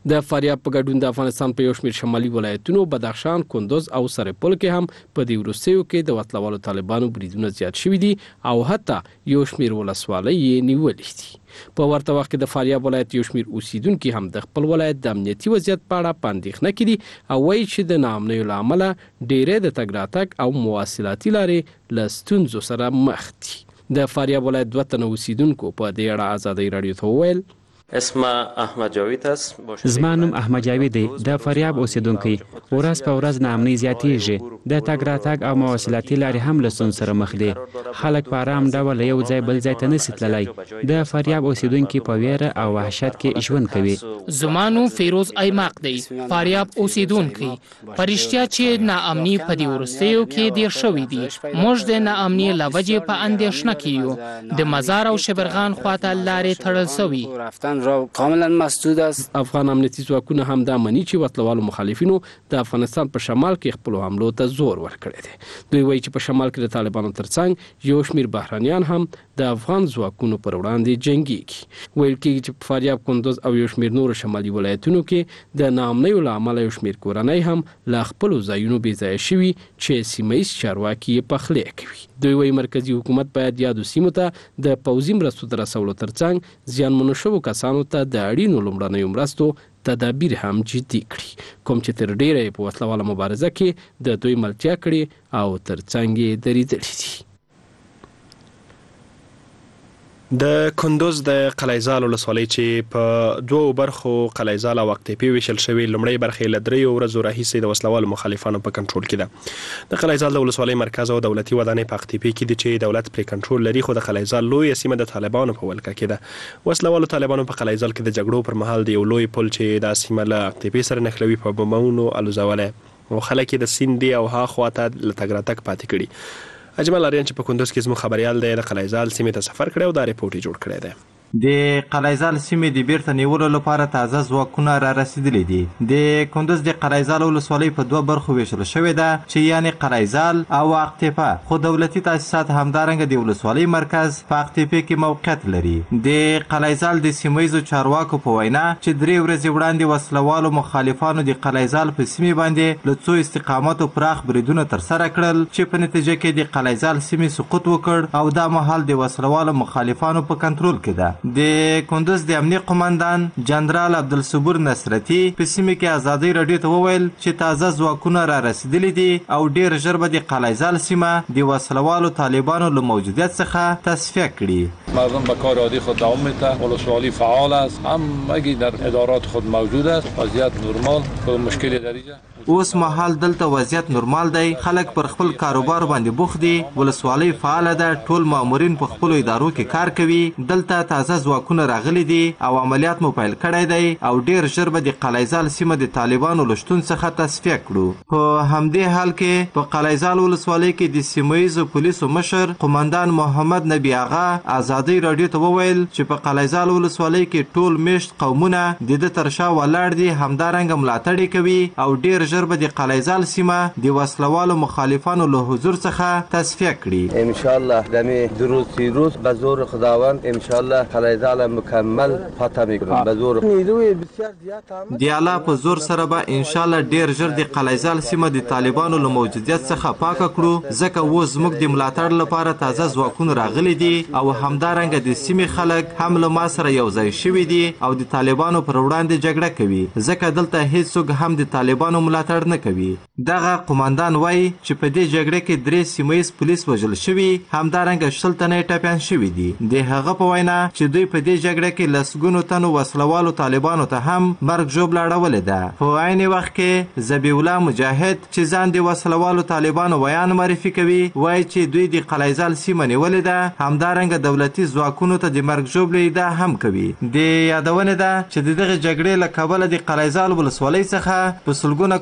د فاریاب په ګډون د افغانستان په یو شمېر شمالي ولایتونو بدخشان، کندوز او سرپل کې هم په دې وروستیو کې د وسلوالو طالبانو بریدونه زیات شوي دي او حتی یو شمېر ولسوالۍ یې نیولې دي. په ورته وخت کې د فاریاب ولایت یو شمېر اوسیدونکي هم د خپل ولایت د امنیتي وضعیت په اړه په اندېښنه کې دي او وایي چې د ناامنیو له امله ډېری د تګ راتګ او مواصلاتي لارې له ستونزو سره مخ دي. د فاریاب ولایت 2 تنه اوسیدونکو په دې اړه ازادۍ راډیو ته وویل اسمه احمد جاوید است. زما نوم احمد جاوید دی. د فاریاب اوسیدونکی. ورځ په ورځ ناامني زیاتیږي. د تګ راتګ او مواصلاتي لارې هم له ستونزو سره مخ دي. خلک په آرام ډول یو ځای بل ځای ته نشي تللی. د فاریاب اوسیدونکي په ویره او وحشت کې ژوند کوي. زما نوم فیروز ایماق دی. فاریاب اوسیدونکی. پرشتیا چې ناامني په دې وروستیو کې ډېر شوي دي. موږ د ناامني له وجې په اندېښنه کې یو. د مزار او شبرغان خواته لارې تړل شوي. کاملا مسدود است. افغان امنیتي ځواکونه هم دا مني چې وسلوالو مخالفینو د افغانستان په شمال کې خپل حملو ته زور ورکړی دی. دوی وایي چې په شمال کې د طالبانو ترڅنګ یو شمېر بهرانیان هم د افغان ځواکونو پر وړاندې جنګیږي. ویل کېږي چې په فاریاب، کندوز او یو شمېر نورو شمالي ولایتونو کې د ناامنیو له امله یو شمېر کورنۍ هم له خپلو ځایونو بې ځایه شوي چې سیمه ییز چارواکي یې پخلی کوي. دوی وایي مرکزي حکومت باید یادو سیمو ته د پوځي مرستو د رسولو ترڅنګ زیانمنو شوو کسانو ته د اړینو لومړنیو مرستو تدابیر هم جدي کړي، کوم چې تر ډیره په وسلواله مبارزه کې د دوی ملتیا کړي او ترڅنګ یې درېدلي دي. د کندوز د قلعه‌زال ولسوالۍ چې په دوو برخو قلعه‌زال او اقتیپې ویشل شوې، لومړۍ برخه یې له 3 ورځو راهیسې د وسلوالو مخالفانو په کنټرول کې ده. د قلعه‌زال د ولسوالۍ مرکز او دولتي ودانۍ په اقتیپې کې دي چې دولت پرې کنټرول لري، خو د قلعه‌زال لویه سیمه د طالبانو په ولکه کې ده. وسلوالو طالبانو په قلعه‌زال کې د جګړو پر مهال د یو لوی پل چې دا سیمه له اقتیپې سره نښلوي په بمونو الوزولی او خلک یې د سیند دی او ها خواته له تګ راتګ پاتې کړي. اجمل اریان چې په کندوز کې زموږ خبريال دی، د قلعه‌زال سیمې ته سفر کړی او دا ریپورت یې جوړ کړی دی. د قلعه‌زال سیمې د بیرته نیولو لپاره تازه ځواکونه را رسیدلي دي. د کندوز د قلعه‌زال ولسوالۍ په 2 برخو ویشل شوې ده چې یعنی قلعه‌زال او اقتیپه، خو دولتي تاسیسات همدارنګه د ولسوالۍ مرکز په اقتیپه کې موقعیت لري. د قلعه‌زال د سیمه‌یزو چارواکو په وینا چې 3 ورځې وړاندې وسلوالو مخالفانو د قلعه‌زال په سیمې باندې له څو استقاماتو پراخ بریدونه ترسره کړل چې په نتیجه کې د قلعه‌زال سیمې سقوط وکړ او دا مهال د وسلوالو مخالفانو په کنټرول کې ده. د کندوز د امنیت قومندان جنرال عبدالصبور نصرتی په سیمه کې ازادۍ راډیو ته وویل چې تازه ځواکونه را رسیدلي دي او ډیر ژر به د قلعه‌زال سیمه د وسلوالو طالبانو له موجودیت څخه تصفیه کړي. مردم به کار عادی خود دوام میده. ولسوالی فعال است، همگی در ادارات خود موجود است. وضعیت نرمال، خود مشکلی در اینجا اوس مهال دلته وضعیت نورمال دی. خلک پر خپل کاروبار باندې بوخت دي. ولسوالۍ فعال ده. ټول مامورین په خپل ادارو کې کار کوي. دلته تازه ځواکونه راغلي دي او عملیات مو پیل کړی دی او ډیر ژر به د قلعه‌زال سیمه د طالبانو له شتون څخه تصفیه کړو. په همدې حال کې په قلعه‌زال ولسوالۍ کې د سیمه‌یزو پولیسو مشر قومندان محمد نبی آغا ازادۍ راډیو ته وویل چې په قلعه‌زال ولسوالۍ کې ټول میشت قومونه د تر شا ولاړ دي، همدارنګه ملاتړ کوي او ډیر ژر به د قلعه‌زال سیمه د وسلوالو مخالفانو له حضور څخه تصفیه کړي. ان شاء الله دمی روز به زور خداوند ان شاء الله قلعه‌زال مکمل فتح میکنه. به زور نیروی بسیار زیات هم دی الله په زور سره به ان شاء الله ډیر ژر د قلعه‌زال سیمه د طالبانو له موجودیت څخه پاکه کړو، ځکه اوس زموږ د ملاتړ لپاره تازه ځواکونه راغلي دي او همدارنګه د سیمې خلک هم له ما سره یو ځای شوي دي او د طالبانو پر وړاندې جګړه کوي، ځکه دلته هیڅوک هم د طالبانو ملاتړ نه کوي. دغه قومندان وایي چې په دې جګړه کې 3 سیمه‌ییز پولیس وژل شوي، همدارنګه 60 تنه ټپیان شوي دي. د هغه په وینا چې دوی په دې جګړه کې لسګونو تنو وسلوالو طالبانو ته هم مرګ ژوبله اړولې ده. په عین وخت کې ذبیح الله مجاهد چې ځان د وسلوالو طالبانو ویان معرفي کوي، وایي چې دوی د قلعه‌زال سیمه نیولې ده، همدارنګه دولتي ځواکونو ته د مرګ ژوبله ادعا هم کوي. د یادونه ده چې دغه جګړې له کبله د قلعه‌زال ولسوالۍ څخه په سلګونه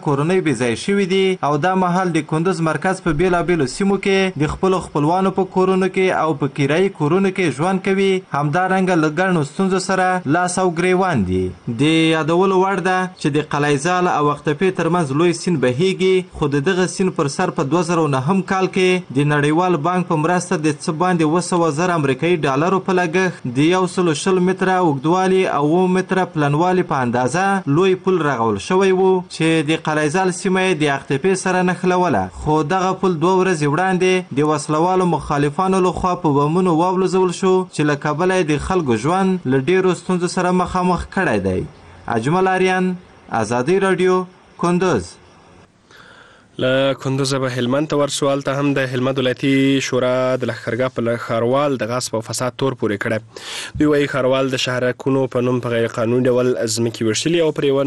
کورنۍ بې ځای شوي دي او دا مهال د کندوز مرکز په بیلابیلو سیمو کې د خپلو خپلوانو په کورونو کې او په کرایي کورونو کې ژوند کوي. همدارنګه له ګڼو ستونزو سره لاس او ګریوان دي. د یادولو وړ ده چې د قلعه‌زال او وختپې ترمنځ لوی سیند بهیږي، خو د دغه سیند پر سر په 2009 کال کې د نړیوال بانک په مرسته د څه باندې 200,000 امریکایي ډالرو په لګښت د 120 متره اوږدوالي او 9 متره پلنوالي په اندازه لوی پل رغول شوی و چې د قلعه‌زال سیمه یې د وختپې سره نښلوله. خو دغه پل 2 ورځې وړاندې د وسلوالو مخالفانو لخوا په بمونو والوزول شو چې له کبله د خلکو ژوند له ډیرو ستونزو سره مخامخ کړی دی. اجمل آریان، آزادی رادیو، کندوز. له کندوز به هلمند ته ورسوال ته هم د هلمند ولایتي شورا د لښکرګاه په ښاروال د غصب او فساد تور پورې کړی. دوی وایي ښاروال د شهرکونو په نوم په غیر قانوني ډول ځمکې ویشلي او پر یوه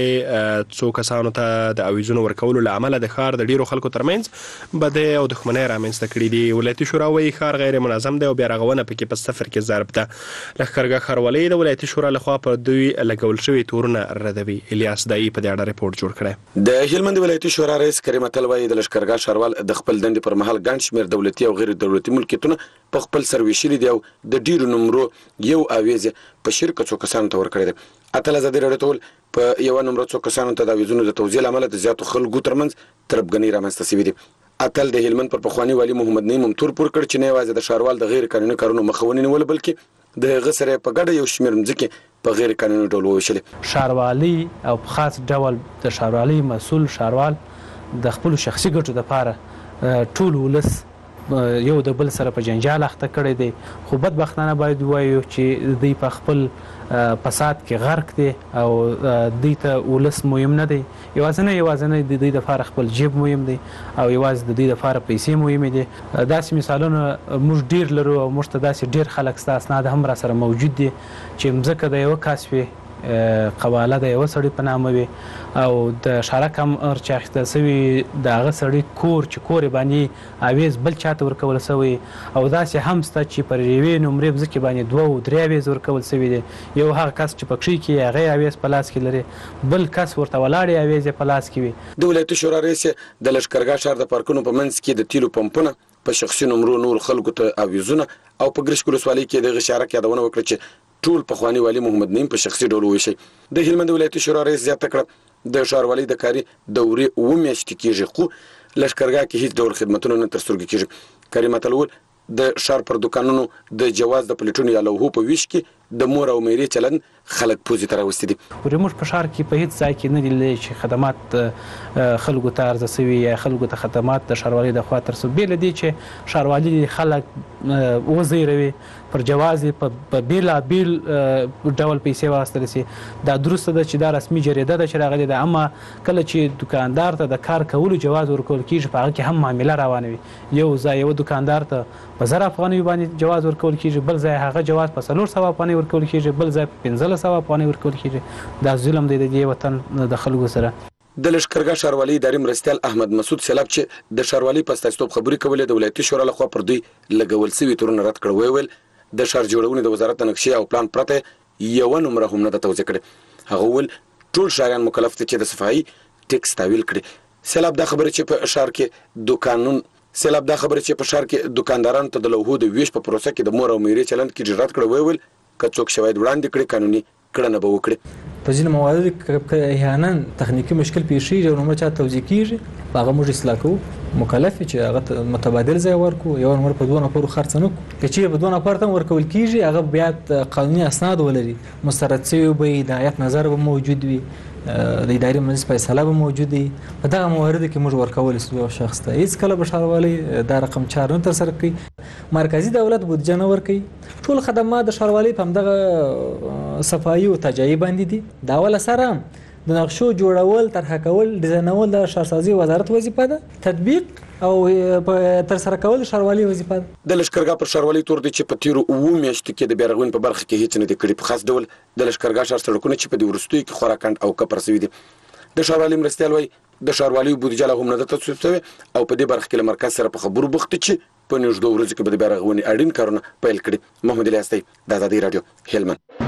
نمرې څو کسانو ته د اویزونو ورکولو له امله د ښار د ډیرو خلکو ترمنځ بدۍ او دښمنۍ رامنځته کړي دي. ولایتي شورا وایي ښار غیر منظم دی او بیا رغونه پکې په صفر کې ضرب ده. لښکرګاه ښاروالۍ د ولایتي شورا لخوا په دوی لګول شوي تورونه ردوي. الیاس دایي په دې اړه ریپورت جوړ کړی. د هلمند ولایتي شورا رئیس متل وایي د لښکرګاه ښاروال د خپل دندې پر مهال ګڼ شمېر دولتي او غیر دولتي ملکیتونه په خپل سر ویشلي دي او د ډیرو نمرو یو اویز په شرکه څو کسانو ته ورکړی دی. اتل ازادي راډیو ته په یو نمبر څو کسانو ته د اویزونو د توزیع لامل د زیاتو خلکو ترمنځ تربګنۍ رامنځته شوې دي. اتل د هلمند پر پخوانی والی محمد نعیم تور پور کړ چې نه یوازې د ښاروال د غیر قانوني کارونو مخه ونیول بلکې د هغه سره په ګډه یو شمېر مځکې په غیر قانوني ډول وویشلې. ښاروالي او په خاص ډول د ښاروالي مسؤل ښاروال د خپل شخصي ګټو لپاره ټول ولس یو د بل سره په جنجال اخته کړی دی. خو بدبختانه باید ووایو چې دوی په خپل فساد کې غرق دي او دوی ته ولس مهم نه دی. یوازې د دوی لپاره خپل جیب مهم دی او یوازې د دوی لپاره پیسې مهمې دي. داسې مثالونه موږ ډیر لرو او موږ ته داسې ډیر خلک ستا اسناد هم را سره موجود دي چې مځکه د یوه کس وي، قواله د یوه سړي په نامه وي او د شارک امر چې اخیستل سوي د هغه سړي کور چې کور یې باندې اویز بل چاته ورکول سوی او داسې هم شته چې پر یوې نمرې مځکې باندې 2 او 3 اویز ورکول سوي دي. یو هغه کس چې په کښې کې هغه اویز په لاس کې لري، بل کس ورته ولاړ اویز یې په لاس کې وي. د ولایتي شورا رئیس د لښکرګاه ښار د پارکونو په منځ کې د تیلو پمپونه په شخصي نمرو نور خلکو ته اویزونه او په ګرشک ولسوالۍ کې دغه شارک یادونه وکړه چې ټول پخوانی والی محمد نعیم په شخصي ډول وویشي. د هلمند ولایتي شورا رئیس زیاته کړه د ښاروالۍ د کاري دورې 7 میاشتې کېږي خو لښکرګاه کې هیڅ ډول خدمتونه نه ترسره کېږي. کریم اتل د ښار پر دکانونو د جواز د پلیټونو یا لوحو په ویش کې د مور او میرې چلند خلک پوزې ته راوستي دي. موږ په ښار کې په هیڅ ځای کې نه دي چې خدمات خلکو ته عرضه سوي یا خلکو ته خدمات د ښاروالۍ د خوا ترسره بې له دې چې ښاروالي خلک وزیروي پر جواز په بیلابیل ډول پیسې واخیستل شي. دا درسته ده چې دا رسمي جریده ده چې راغلې ده، اما کله چې دکاندار ته د کار کولو جواز ورکول کېږي په هغه کې هم معامله روانه وي. یو ځای یو دکاندار ته په 1000 افغانۍ باندې جواز ورکول کېږي، بل ځای هغه جواز په 400 افغانۍ ورکول کېږي، بل ځای په 1500 افغانۍ ورکول کېږي. دا ظلم دی د دې وطن د خلکو سره. د لښکرګاه ښاروالۍ اداري مرستیال احمد مسعود سیلاب چې د ښاروالۍ په استازیتوب خبرې کولې د ولایتي شورا لخوا پر دوی لګول سوي تورونه رد کړه. ویل د ښار جوړونې د وزارت د نقشې او پلان پرته یوه نمره هم نه ده توزیع کړې. هغه ویل ټول ښاریان مکلف دي چې د صفایي ټیکس تحویل کړي. سیلاب دا خبره چې په ښار کې دکاندارانو ته د لوحو د ویش په پروسه کې د مور او میرې چلند کې رد کړه. ویل که څوک شواهد وړاندې کړي قانوني کړنه به وکړي. په ځینو موادو کې احیانا تخنیکي مشکل پیښیږي او نمبر چا توزیع کېږي، هغه موږ اصلاح کوو. مکلف چې هغه متبادل ځای ورکو، یو نمبر په 2 نفرو خرڅ نه کړو. که چیرې په 2 نفر ته ورکول کېږي هغه بیا قانوني اسناد ولري، مسترد شوي به د هیات نظر به موجود وي، د اداري مجلس فیصله به موجود وي. په دغه مواردو کې موږ ورکولی شو یو شخص ته. هېڅ کله به ښاروالۍ دا رقم چار نه ترسره کوي. مرکزي دولت بودجه نه ورکوي. ټول خدمات د ښاروالۍ په همدغه صفایي او تجایي باندې دي. د اوله سره د نقشو جوړول، طرحه کول، ډیزاینول د ښارسازي وزارت وظیفه ده. تطبیق او ترسره کول ښاروالۍ وظیفه ده. د لښکرګاه پر ښاروالۍ تور دی چې په تیرو 7 میاشتو کې د بیا رغونې په برخه کې هیڅ نه دي کړي. په خاص ډول د لښکرګاه ښار سړکونه چې په دې وروستیو کې خورا کڼډ او کپر سوي دي. د ښاروالۍ مرستیال وایي د ښاروالۍ بودیجه لا هم نه ده تصویب سوې او په دې برخه کې له مرکز سره په خبرو بوخت دي چې په نږدې ورځو کې به د بیا رغونې اړین کارونه پیل کړي. محمد الیاس دی، د آزادۍ راډیو، هلمند.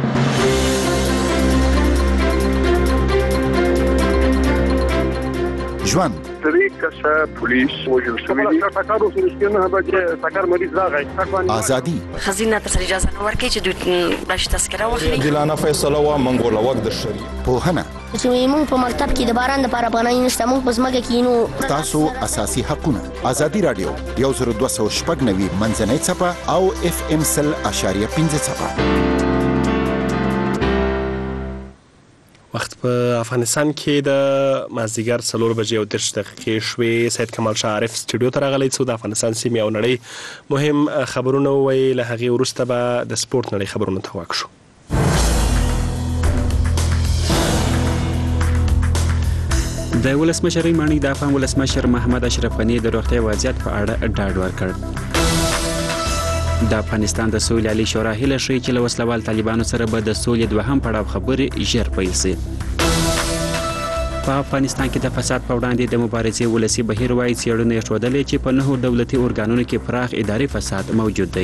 ژوند 3 کسه پولیس وژل شوي دي ټکر وسو سپینه بجې ټکر مریض راغی ازادي خزینه تر اجازه نه ورکړي چې دوی باش تذکره واخلي ګلانه فیصله وا منګول وخت د شری پوهنه چې موږ په مکتب کې د باران لپاره پناه نشته موږ په ځمکه کې نو تاسو اساسي حقونه ازادي رادیو 102.9 منځنۍ چپه او FM 100.5 چپه. وخت په افغانستان کې د مازدیګر 4 بجې او 30 دقیقې شوې. سید کمال شاه عارف سټوډیو ته راغلی څو د افغانستان سیمې او نړۍ مهم خبرونه وویل. له هغې وروسته به د سپورت نړۍ خبرونه ته غوږ شو. د ولسمشرۍ ماڼۍ د افغان ولسمشر محمد اشرف غني د روغتیا وضعیت په اړه ډاډ ورکړ. د افغانستان د سولې عالی شورا هیله ښیي چې له وسلوال طالبانو سره به د سولې دوهم پړاو خبرې ژر پیل شي. په افغانستان کې د فساد په وړاندې د مبارزې ولسي بهیر وایي څېړنې یې ښودلې چې په 9 دولتي ارګانونو کې پراخ اداري فساد موجود دی.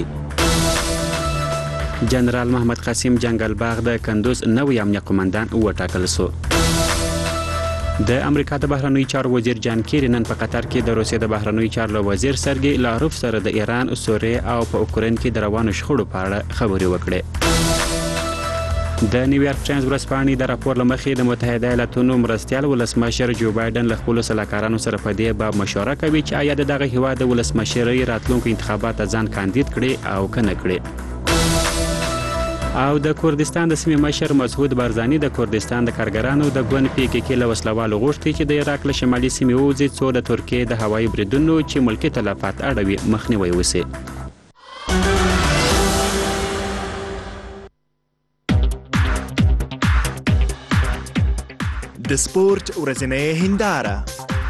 جنرال محمد قاسم جنگل باغ د کندوز نوی امنیه قومندان وټاکل شو. د امریکا د بهرنیو چارو وزیر جان کیری نن په قطر کې د روسیې د بهرنیو چارو وزیر سرګی لاروف سره د ایران، سوریه او په اوکراین کې د روانو شخړو په اړه خبرې وکړې. د نیویارک ټایمز ورځپاڼې د راپور له مخې د متحده ایالاتونو مرستیال ولسمشر جو بایدن له خپلو سلاکارانو سره په دې باب مشوره کوي چې آیا د دغه هیواد د ولسمشرۍ راتلونکو انتخابات ځان کاندید کړي او که نه کړي. او د کردستان د سیمې مشر مسعود بارزاني د کردستان د کارګرانو د ګوند PKK له وسلوالو غوښتي چې د عراق له شمالي سیمې ووځي څو د ترکیې د هوایي بریدونو چې ملکي تلفات اړوي مخنیوی وشي. د سپورت ورځنۍ هنداره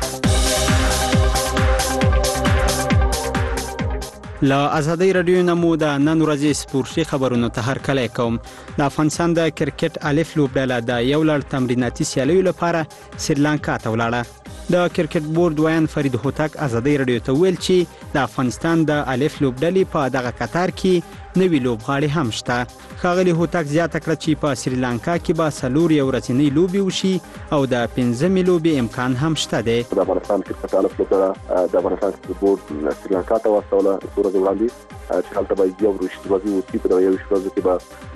له ازادۍ رادیو نه مو د نن ورځې سپورتي خبرونو ته هرکلی کوم. د افغانستان د کرکټ الف لوبډله د یو لړ تمریناتي سیالیو لپاره سریلانکا ته ولاړه. د کرکټ بورډ ویان فرید هوتک ازادۍ رادیو ته ویل چې د افغانستان د الف لوبډلې په دغه قطار کې نوي لوبغاړي هم شته. ښاغلي هوتک زیاته کړه چې په سریلانکا کې به 4 ورځنۍ لوبې وشي او د 5مې لوبې امکان هم شته دی. د افغانستان کرکټ الف لوبډله د افغانستان کرکټ بورډ سریلانکا ته واستوله څو ورځې وړاندې چې هلته به 21 ورځې وشي. په 21 ورځو کې به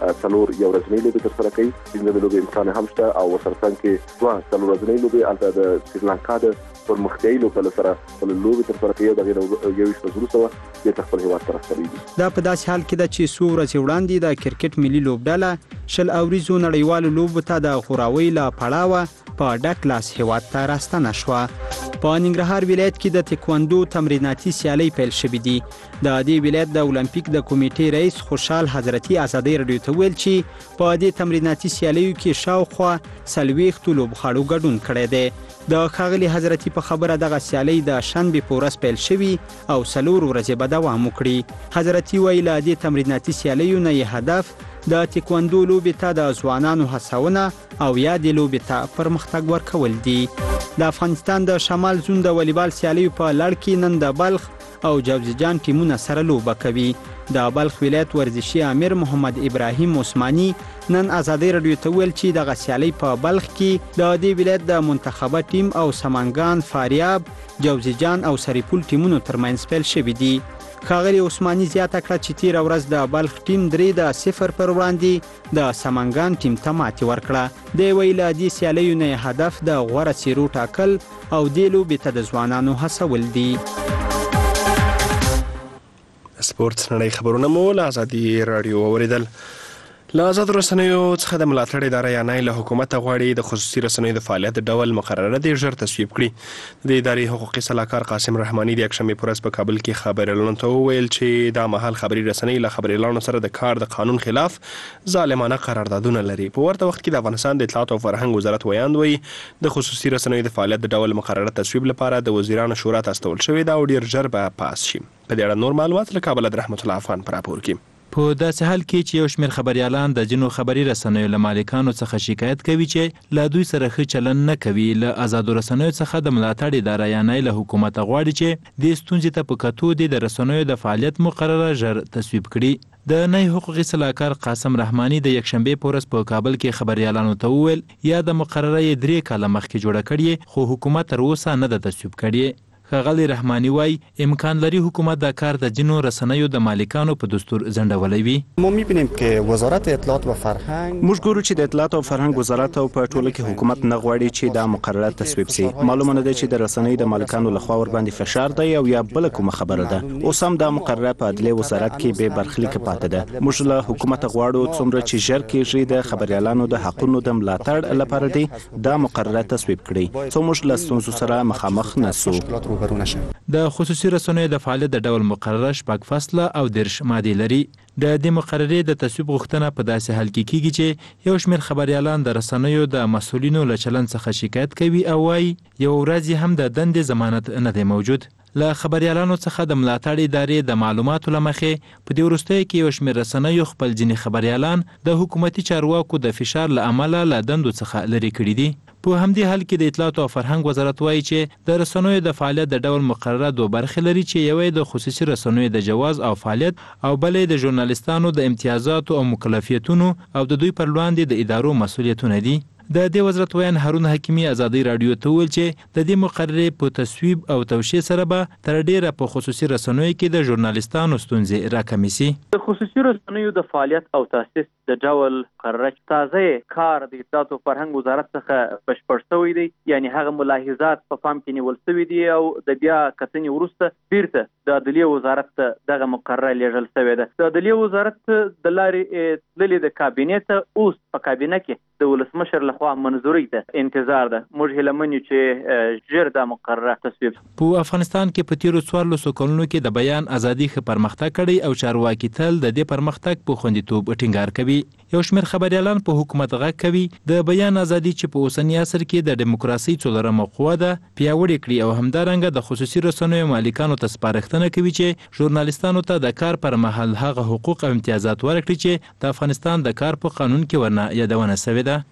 4 ورځنۍ لوبې ترسره کوي. 5مې لوبې امکان هم شته او ورسره څنګ کې 4 ورځنۍ لوبې هلته د سریلانکا د پرمختیایي لوبډلو سره خپل لوبې ترسره کوي. دغې 21 ورځې وروسته به خپل هېواد ته راستنېږي. دا په داسې حال کې ده چې څو ورځې وړاندې د کرکټ ملي لوبډله 20 اوریزو نړیوالو لوبو ته د غوراوۍ له پړاوه په ډک لاس هېواد ته راستنه شوه. په ننګرهار ولایت کې د تکواندو تمریناتي سیالۍ پیل شوې دي. د دې ولایت د اولمپیک د کمیټې رئیس خوشحال حضرتي ازادۍ رادیو ته ویل چې په دې تمریناتي سیالیو کې شاوخوا 40 لوبغاړو ګډون کړی دی. د ښاغلي حضرتي په خبره دغه سیالۍ د شنبې په ورځ پیل شوي او 4 ورځې به دوام وکړي. حضرتي وایي له دې تمریناتي سیالیو نه یې هدف د تکواندو لوبې ته د ځوانانو هڅونه او یا د لوبې ته پرمختګ ورکول دي. د افغانستان د شمال زون د والیبال سیالیو په لړ کې نن د بلخ او جوزجان ټیمونه سره لوبه کوي. د بلخ ولایت ورزشي امیر محمد ابراهیم عثماني نن ازادۍ رادیو ته ویل چې دغه سیالۍ په بلخ کې د دې ولایت د منتخبه ټیم او سمنګان، فاریاب، جوزجان او سریپول ټیمونو ترمنځ پیل شوي دي. ښاغلي عثماني زیاته کړه چې تېره ورځ د بلخ ټیم 3-0 پر وړاندې د سمنګان ټیم ته ماتې ورکړه. دی وایي له دې سیالیو نه هدف د غوره څېرو ټاکل او دې لوبې ته د ځوانانو هڅول دي. سپورت نړۍ خبرونه مو له ازادي رادیو اوریدل. له آزادو رسنیو څخه د ملاتړ اداره یعنی له حکومت غواړي د خصوصي رسنیو د فعالیت ډول مقرره دې ژر تصویب کړي. د ادارې حقوقي سلاکار قاسم رحماني د یکشنبې په ورځ په کابل کې خبریالانو ته وویل چې دا مهال خبري رسنۍ له خبریالانو سره د کار د قانون خلاف ظالمانه قراردادونه لري. په ورته وخت کې د افغانستان د اطلاعات او فرهنګ وزارت ویاند وایي د خصوصي رسنیو د فعالیت ډول مقرره تصویب لپاره د وزیرانو شورا ته استول شوې ده او ډیر ژر به پاس شي. په دې اړه نور معلومات له کابل د رحمت الله افغان پر راپور کې. په داسې حال کې چې یو شمېر خبریالان د ځینو خبري رسنیو له مالکانو څخه شکایت کوي چې له دوی سره ښه چلند نه کوي. له آزادو رسنیو څخه د ملاتړ اداره یعنی له حکومت غواړي چې دې ستونزې ته په کتو د رسنیو د فعالیت مقرره ژر تصویب کړي. د نای حقوقي صلاحکار قاسم رحماني د یکشنبه په ورځ په کابل کې خبريالانو ته وویل یا د مقرره 3 کاله مخکې جوړه کړې خو حکومت تر اوسه نه د تصویب کړي. ښاغلی رحماني وای امکان لري حکومت دا کار د جنو رسنیو د مالکانو په دستور ځنډولی وي. ما می‌بینیم که وزارت اطلاعات و فرهنگ موږ ګورو چې د اطلاعات او فرهنګ وزارت او په ټوله کې حکومت نه غواړي چې دا مقرره تصویب شي. معلومه نه ده چې د رسنیو د مالکانو لخوا ور باندې فشار دی او یا بل کومه خبره ده. اوس هم دا مقرره په عدلیه وزارت کې به برخلیک پاتې ده. موږ له حکومت غواړو څومره چې ژر کېږي د خبريالانو د حقونو د ملاتړ لپاره دی دا مقرره تصویب کړي څو موږ له ستونزو سره مخامخ نسو. د خصوصي رسنیو د فعالیت د ډول مقرره 6 فصله او 10 مادې لري. د دې مقررې د تصویب غوښتنه په داسې حال کې کیږي چې یو شمېر خبريالان د رسنیو د مسؤلینو له چلند څخه شکایت کوي او وايي یو ورځ هم د دندې ضمانت نه دی موجود. له خبريالانو څخه د ملاتړ ادارې د معلوماتو لمخې په دې وروستیو کې یو شمېر رسنیو خپل ځینې خبريالان د حکومتي چارواکو د فشار له امله له دندو څخه لرې کړي دي. په همدې حال کې د اطلاعات او فرهنګ وزارت وایي چې د رسنیو د فعالیت د ډول مقرره 2 برخې لري چې یوې د خصوصي رسنیو د جواز او فعالیت او بلې د ژورنالیستانو د امتیازاتو او مکلفیتونو او د دوی پر وړاندې د ادارو مسؤلیتونه دي. د دې وزارت ویان هارون حکیمی ازادي رادیو ته ویل چې د دې مقررې په تصویب او توشیح سره به تر ډیره په خصوصي رسنیو کې د ژورنالیستانو ستونزې راکمې شي. د خصوصي رسنیو د فعالیت او تاسیس د ډول مقرره تازه کار د اطلاعات او فرهنګ وزارت څخه بشپړ شوی دی، یعنی هغه ملاحظات په پام کې نیول شوی دي او د بیا کتنې وروسته بیرته د عدلیه وزارت ته دغه مقرره لیږل شوې ده. د عدلیه وزارت د لارې تللې د کابینې ته اوس په کابینه کې د ولسمشر لخوا منظوري ته انتظار ده. موږ هیله من یو چې ژر دا مقرره تصویب. په افغانستان کې په تیرو 14 کلونو کې د بیان ازادي ښه پرمختګ کړی او چارواکي تل د دې پرمختګ په خوندیتوب ټینګار کوي. یو شمېر خبريالان په حکومت غږ کوي د بیان ازادي چې په اوسنی عصر کې د دیموکراسي څلورمه قوه ده پیاوړې کړي او همدارنګه د خصوصي رسنیو مالکانو ته سپارښتنه کوي چې ژورنالیستانو ته د کار پر مهال هغه حقوق او امتیازات ورکړي چې د افغانستان د کار په قانون کې ورنه یادونه شوې ده.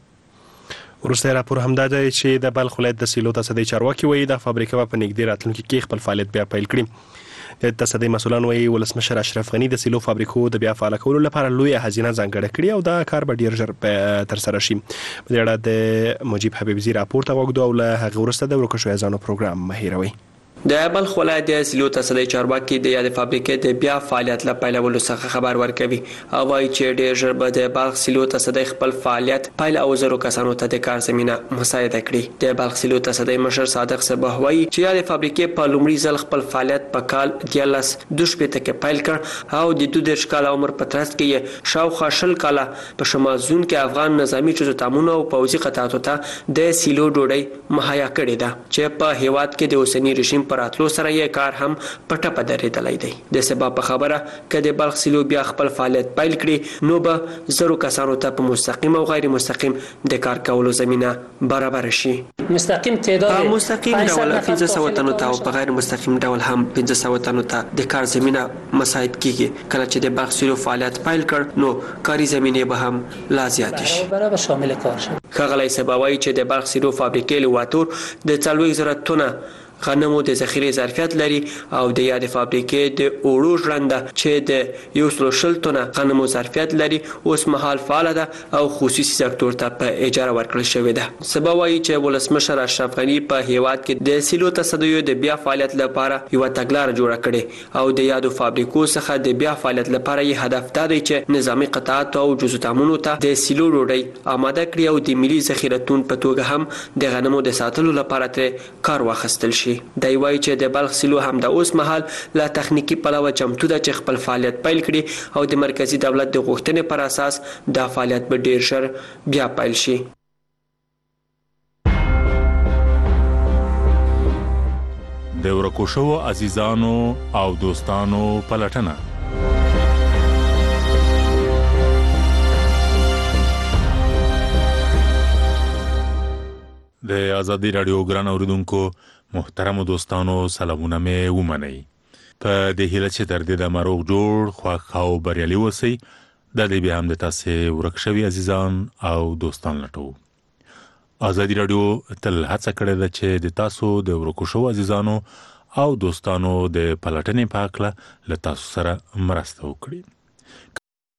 وروستی راپور همدا دی چې د بلخ ولایت د سیلو تصدۍ چارواکي وایي د فابریکه په نږدې راتلونکي کې خپل فعالیت بیا پیل کړي. د تصدۍ مسؤلان وایي ولسمشر اشرف غني د سیلو فابریکو د بیا فعال کولو لپاره لویه هزینه ځانګړې کړې او دا کار به ډیر ژر ترسره شي. په دې اړه د مجیب حبیبزي راپور ته وګورو او له هغه وروسته د ورکو شوی ځانو پروګرام مهیروي. د بلخ ولایت د سیلو تصدۍ چارواکي د یاد فابریکې د بیا فعالیت له پیلولو څخه خبر ورکوي او وايي چې ډېر ژر به د بلخ سیلو تصدۍ خپل فعالیت پیل او زرو کسانو ته د کار زمينه مساعده کړي. د بلخ سیلو تصدۍ مشر صادق صباح وايي چې یاد فابریکې په لومړي ځل خپل فعالیت په کال 2012 کې پیل کړ او د 12 کال عمر په ترڅ کې شاوخوا 20 کال په شمال زون کې افغان نظامی جزو تامونه او پوځي قطعاتو ته د سیلو ډوډۍ مهیا کړې ده چې په هیواد کې د اوسنی رژیم پر اتلو سره یې کار هم پټه پدریدلای دی. د سبب په خبره کله بلخ سیلو بیا خپل فعالیت پیل کړي نو به زرو کسانو ته په مستقیم او غیر مستقیم د کار کولو زمينه برابر شي. مستقیم تعداد په مستقیم ډول 500 تنو ته او په غیر مستقیم ډول هم 500 تنو ته د کار زمينه مساعد کیږي. کله چې د بلخ سیلو فعالیت پیل کړ نو کاری زمينه به هم لا زیات شي. برابر شامل کار شي. خغلای سباوي چې د بلخ سیلو فابریکې لواتور د 40 تنه غنمو د ذخیره ظرفیت لري او د یاد فابریکې د اوړو ژرنده چې د 120 تنه غنمو ظرفیت لري اوس مهال فعال ده او خصوصي سکتور ته په اجاره ورکړل شوې ده. سبا وايي چې ولسمشر اشرف غني په هیواد کې د سیلو تصدیو د بیا فعالیت لپاره یو تګلارې جوړه کړې او د یادو فابریکو څخه د بیا فعالیت لپاره یې هدف دا دی چې نظامی قطعات او جزو تامونو ته د سیلو ډوډۍ آماده کړي او د ملي ذخیرتون په توګه هم د غنمو د ساتلو لپاره تر کار واخیستل شي. دی وايي چې د بلخ سیلو هم د اوس مهال لا تخنیکی پلوه چمتو ده چې خپل فعالیت پیل کړي او د مرکزی دولت د غوښتنې پر اساس د فعالیت به ډیر ژر بیا پیل شي. د ورکو شوو عزیزانو او دوستانو پلټنه د ازادي رادیو ګران اوریدونکو محترم دوستانو سلامونه مې ومنئ. په دې هیله چې تر دې د مروغ جوړ خوښ او بریالي اوسئ. د دې بیا هم د تاسې ورک شوي عزیزان او دوستان لټو. ازادي رادیو تل هڅه کړې ده چې د تاسو د ورکو شوو عزیزانو او دوستانو د پلټنې په هکله له تاسو سره مرسته وکړي.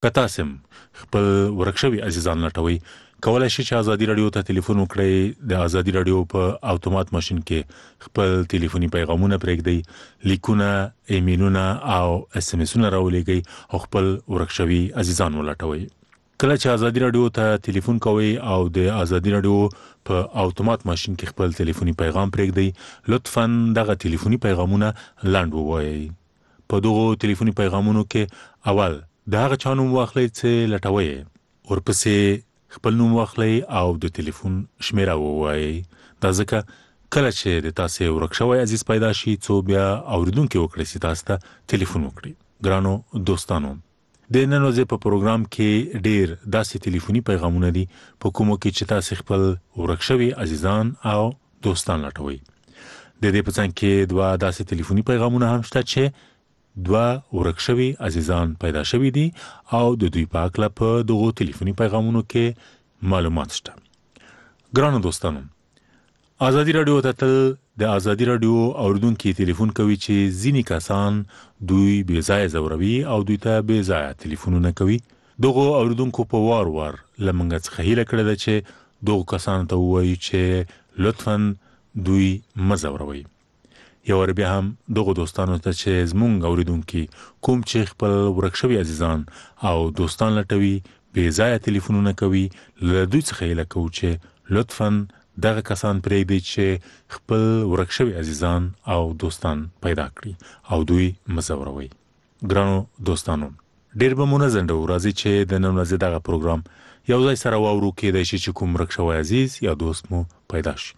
که تاسو خپل ورک شوي عزیزان لټوي کولای شئ چې ازادي رادیو ته ټلیفون وکړئ. د ازادي رادیو په اتومات ماشين کې خپل ټلیفوني پیغامونه پرېږدئ، لیکونه، ایمیلونه او اس ام اسونه راولېږئ او خپل ورک شوي عزیزان ولټوئ. کله چې ازادي رادیو ته ټلیفون کوئ او د ازادي رادیو په اتومات ماشين کې خپل ټلیفوني پیغام پرېږدئ، لطفاً دغه ټلیفوني پیغامونه لاند ووایئ. په دغو ټلیفوني پیغامونو کې اول د هغه چا نوم واخلئ چې لټوئ، ورپسې خپل نوم واخلئ او د ټلیفون شمیره ووایئ. دا ځکه کله چې د تاسو ورک شوی عزیز پیدا شي څو بیا اوریدونکو وکړي چې تاسو ته ټلیفون وکړي. ګرانو دوستانو، د نن ورځې په پروګرام کې ډیر داسې ټلیفوني پیغامونه دي په کومو کې چې تاسو خپل ورک شوی عزیزان او دوستان لټوي. د دې په څنګ کې دوه داسې ټلیفوني پیغامونه هم شته چې دوه ورک شوي عزیزان پیدا شوي دي او د دوی په اړه په دغو ټلیفوني پیغامونو کې معلومات شته. ګرانو دوستانو، ازادي رادیو ته تل د ازادي رادیو اوریدونکو ټلیفون کوي چې ځینی کسان دوی بې ځای زوروي او دوی ته بې ځای ټلیفونونه کوي. دغو اوریدونکو په وار لمنګ څخه هیله کړې ده چې دغو کسانو ته ووایي چې لطفاً دوی مزوروي. یو ور بیا هم دغه دوستانو ته چې زمونږ اوریدونکو کوم چې خپل ورک شوي عزیزان او دوستان لټوي بې ځای ټلیفونونه کوي، له دوی څخه هیله کوو چې لطفاً دغه کسان پرېږدي چې خپل ورک شوي عزیزان او دوستان پیدا کړي او دوی مزوروي. ګرانو دوستانو، ډیر به مو نه ځنډو، راځئ چې د نن ورځې دغه پروګرام یو ځای سره واورو، کېدای شي چې کوم ورک شوی عزیز یا دوست مو پیدا شي.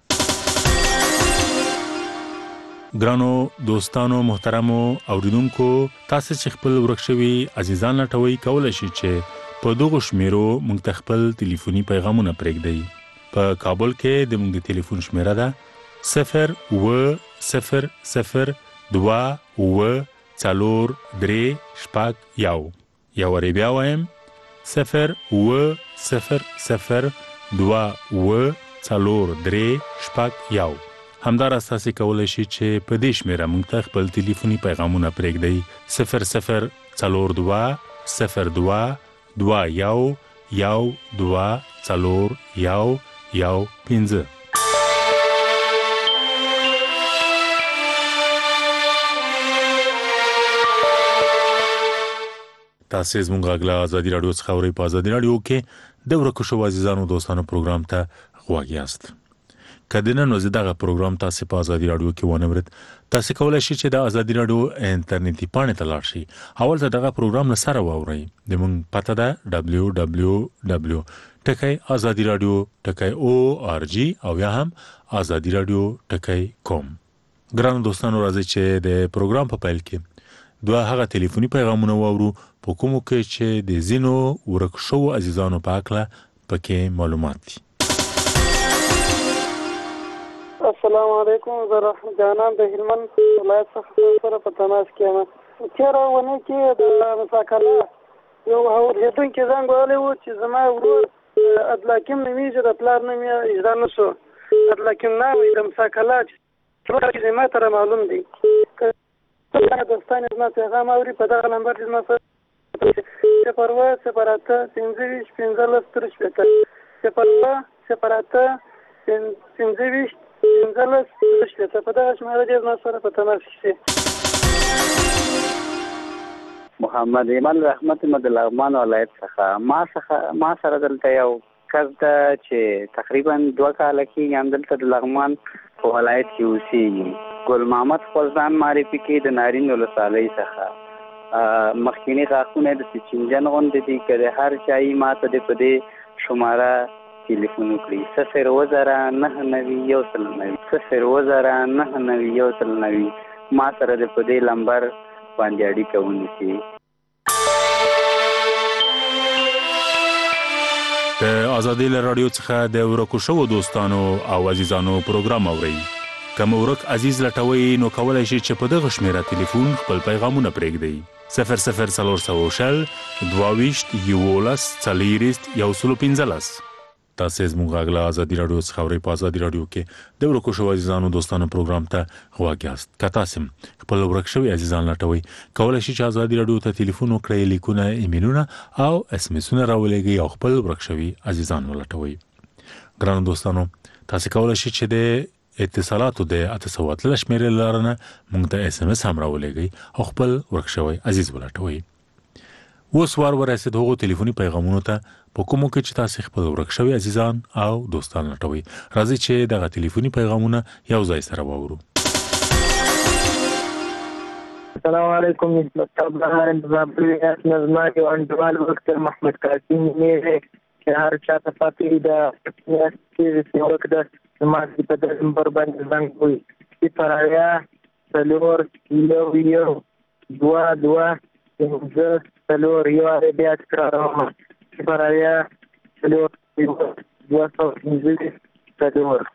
ګرانو دوستانو، محترمو اوریدونکو، تاسو چې خپل ورک شوي عزیزان لټوي کولای شئ چې په دغه شمیرو موږ ته خپل ټلیفوني پیغامونه پرېږدئ. په کابل کې د موږ د ټلیفون شمیره ده 0800243 یو ور بیا وایم 0800243 همدار اساسي کولای شي چې په دې شمیره موږ ته خپل ټلیفوني پیغامونه پرېږدئ 00222 تاسو زموږ غلا ازادي رادیو څخه اورئ. په ازادي رادیو کې د ورکو شو عزیزانو دوستانو پروګرام ته غوږ یاست. کله نن ورځ دغه پروګرام تاسو په ازادي رادیو کې ونورید، تاسو کولای شئ چې د ازادي رادیو انټرنیټي پاڼې ته لاړ شئ او ولته دغه پروګرام له سره واورئ. د موږ پته ده www.azadiradio.org او یا هم azadiradio.com. ګرانو دوستانو، راځئ چې د پروګرام په پیل کې دوه هغه ټلیفوني پیغامونه واورو په کومو کې چې د زینو ورک شو عزیزانو په اړه پکې معلومات دي. السلام علیکم، زه رحمت جانان د هلمند ولایت څخه سره په تماس کې یم. تېره اونۍ کې د مساکله یو اورېدونکي زنګ وهلی و چې زما ورور عبدالحکیم نومیږي، د پلار نوم یې اجرا نه شو. عبدالحکیم ناوی د مساکله چې ما ته معلوم دی. دوستان زما پیغام اوري په دغه نمبر چې زما سره 0 په دغه شمېره دې زما سره په تماس شي. محمد ایمان رحمت مد لغمان ولایت څخه ما سره دلته یو کس ده چې تقریبا 2 کاله کېږي همدلته د لغمان په ولایت کې اوسېږي. ګل محمد خپل ځان معرفي کوي د نارین ولسوالۍ څخه. مخکینی غاښونه د چنجن غوندې دي، که د هر چایي ما ته د په دې شماره ټلیفون وکړي 02099 ما سره د په دې نمبر باندې اړیکه ونیسي. د ازادي رادیو څخه د ورکو شو دوستانو او عزیزانو پروګرام اورئ. کوم ورک عزیز لټوي نو کولای شي چې په دغه شمیره ټلیفون خپل پیغامونه پرېږدئ 00400 22 11 40 15. تاسو زموږ غلا ازادي رادیو څخه اورئ په ازادي رادیو کې د ورکو شو عزیزانو دوستانو پروګرام ته غواګیاست کتا سم خپل ورک شوی عزیزان لټوي کولای شي چې ازادي رادیو ته ټلیفون وکړئ لیکونه ایمیلونه او اس ام اسونه راولېږئ او خپل ورک شوی عزیزان ولټوي ګرانو دوستانو تاسو کولای شئ چې د اتصالاتو د 800 شمیرې لارنه موږ ته اس ام اس هم راولېږئ او خپل ورک شوی عزیز ولټوي اوس ورسېد هغو ټلیفوني پیغامونو ته په کومو کې چې تاسو خپل ورک شوی عزیزان او دوستان لټوي راځي چې دغه ټلیفوني پیغامونه یو ځای سره واورو السلام علیکم مطلب بهار انتظام پریاس نظمات و انجوال وقت محمد قاسم میره که هر چاته فاتی دا نیاز که سیورک دا سماعتی پا دزنبر بند زنگ بوی سی پرایا سلور یو دوا پنځه څلور یو بیا تکراروم بریا څلور 215 څلور.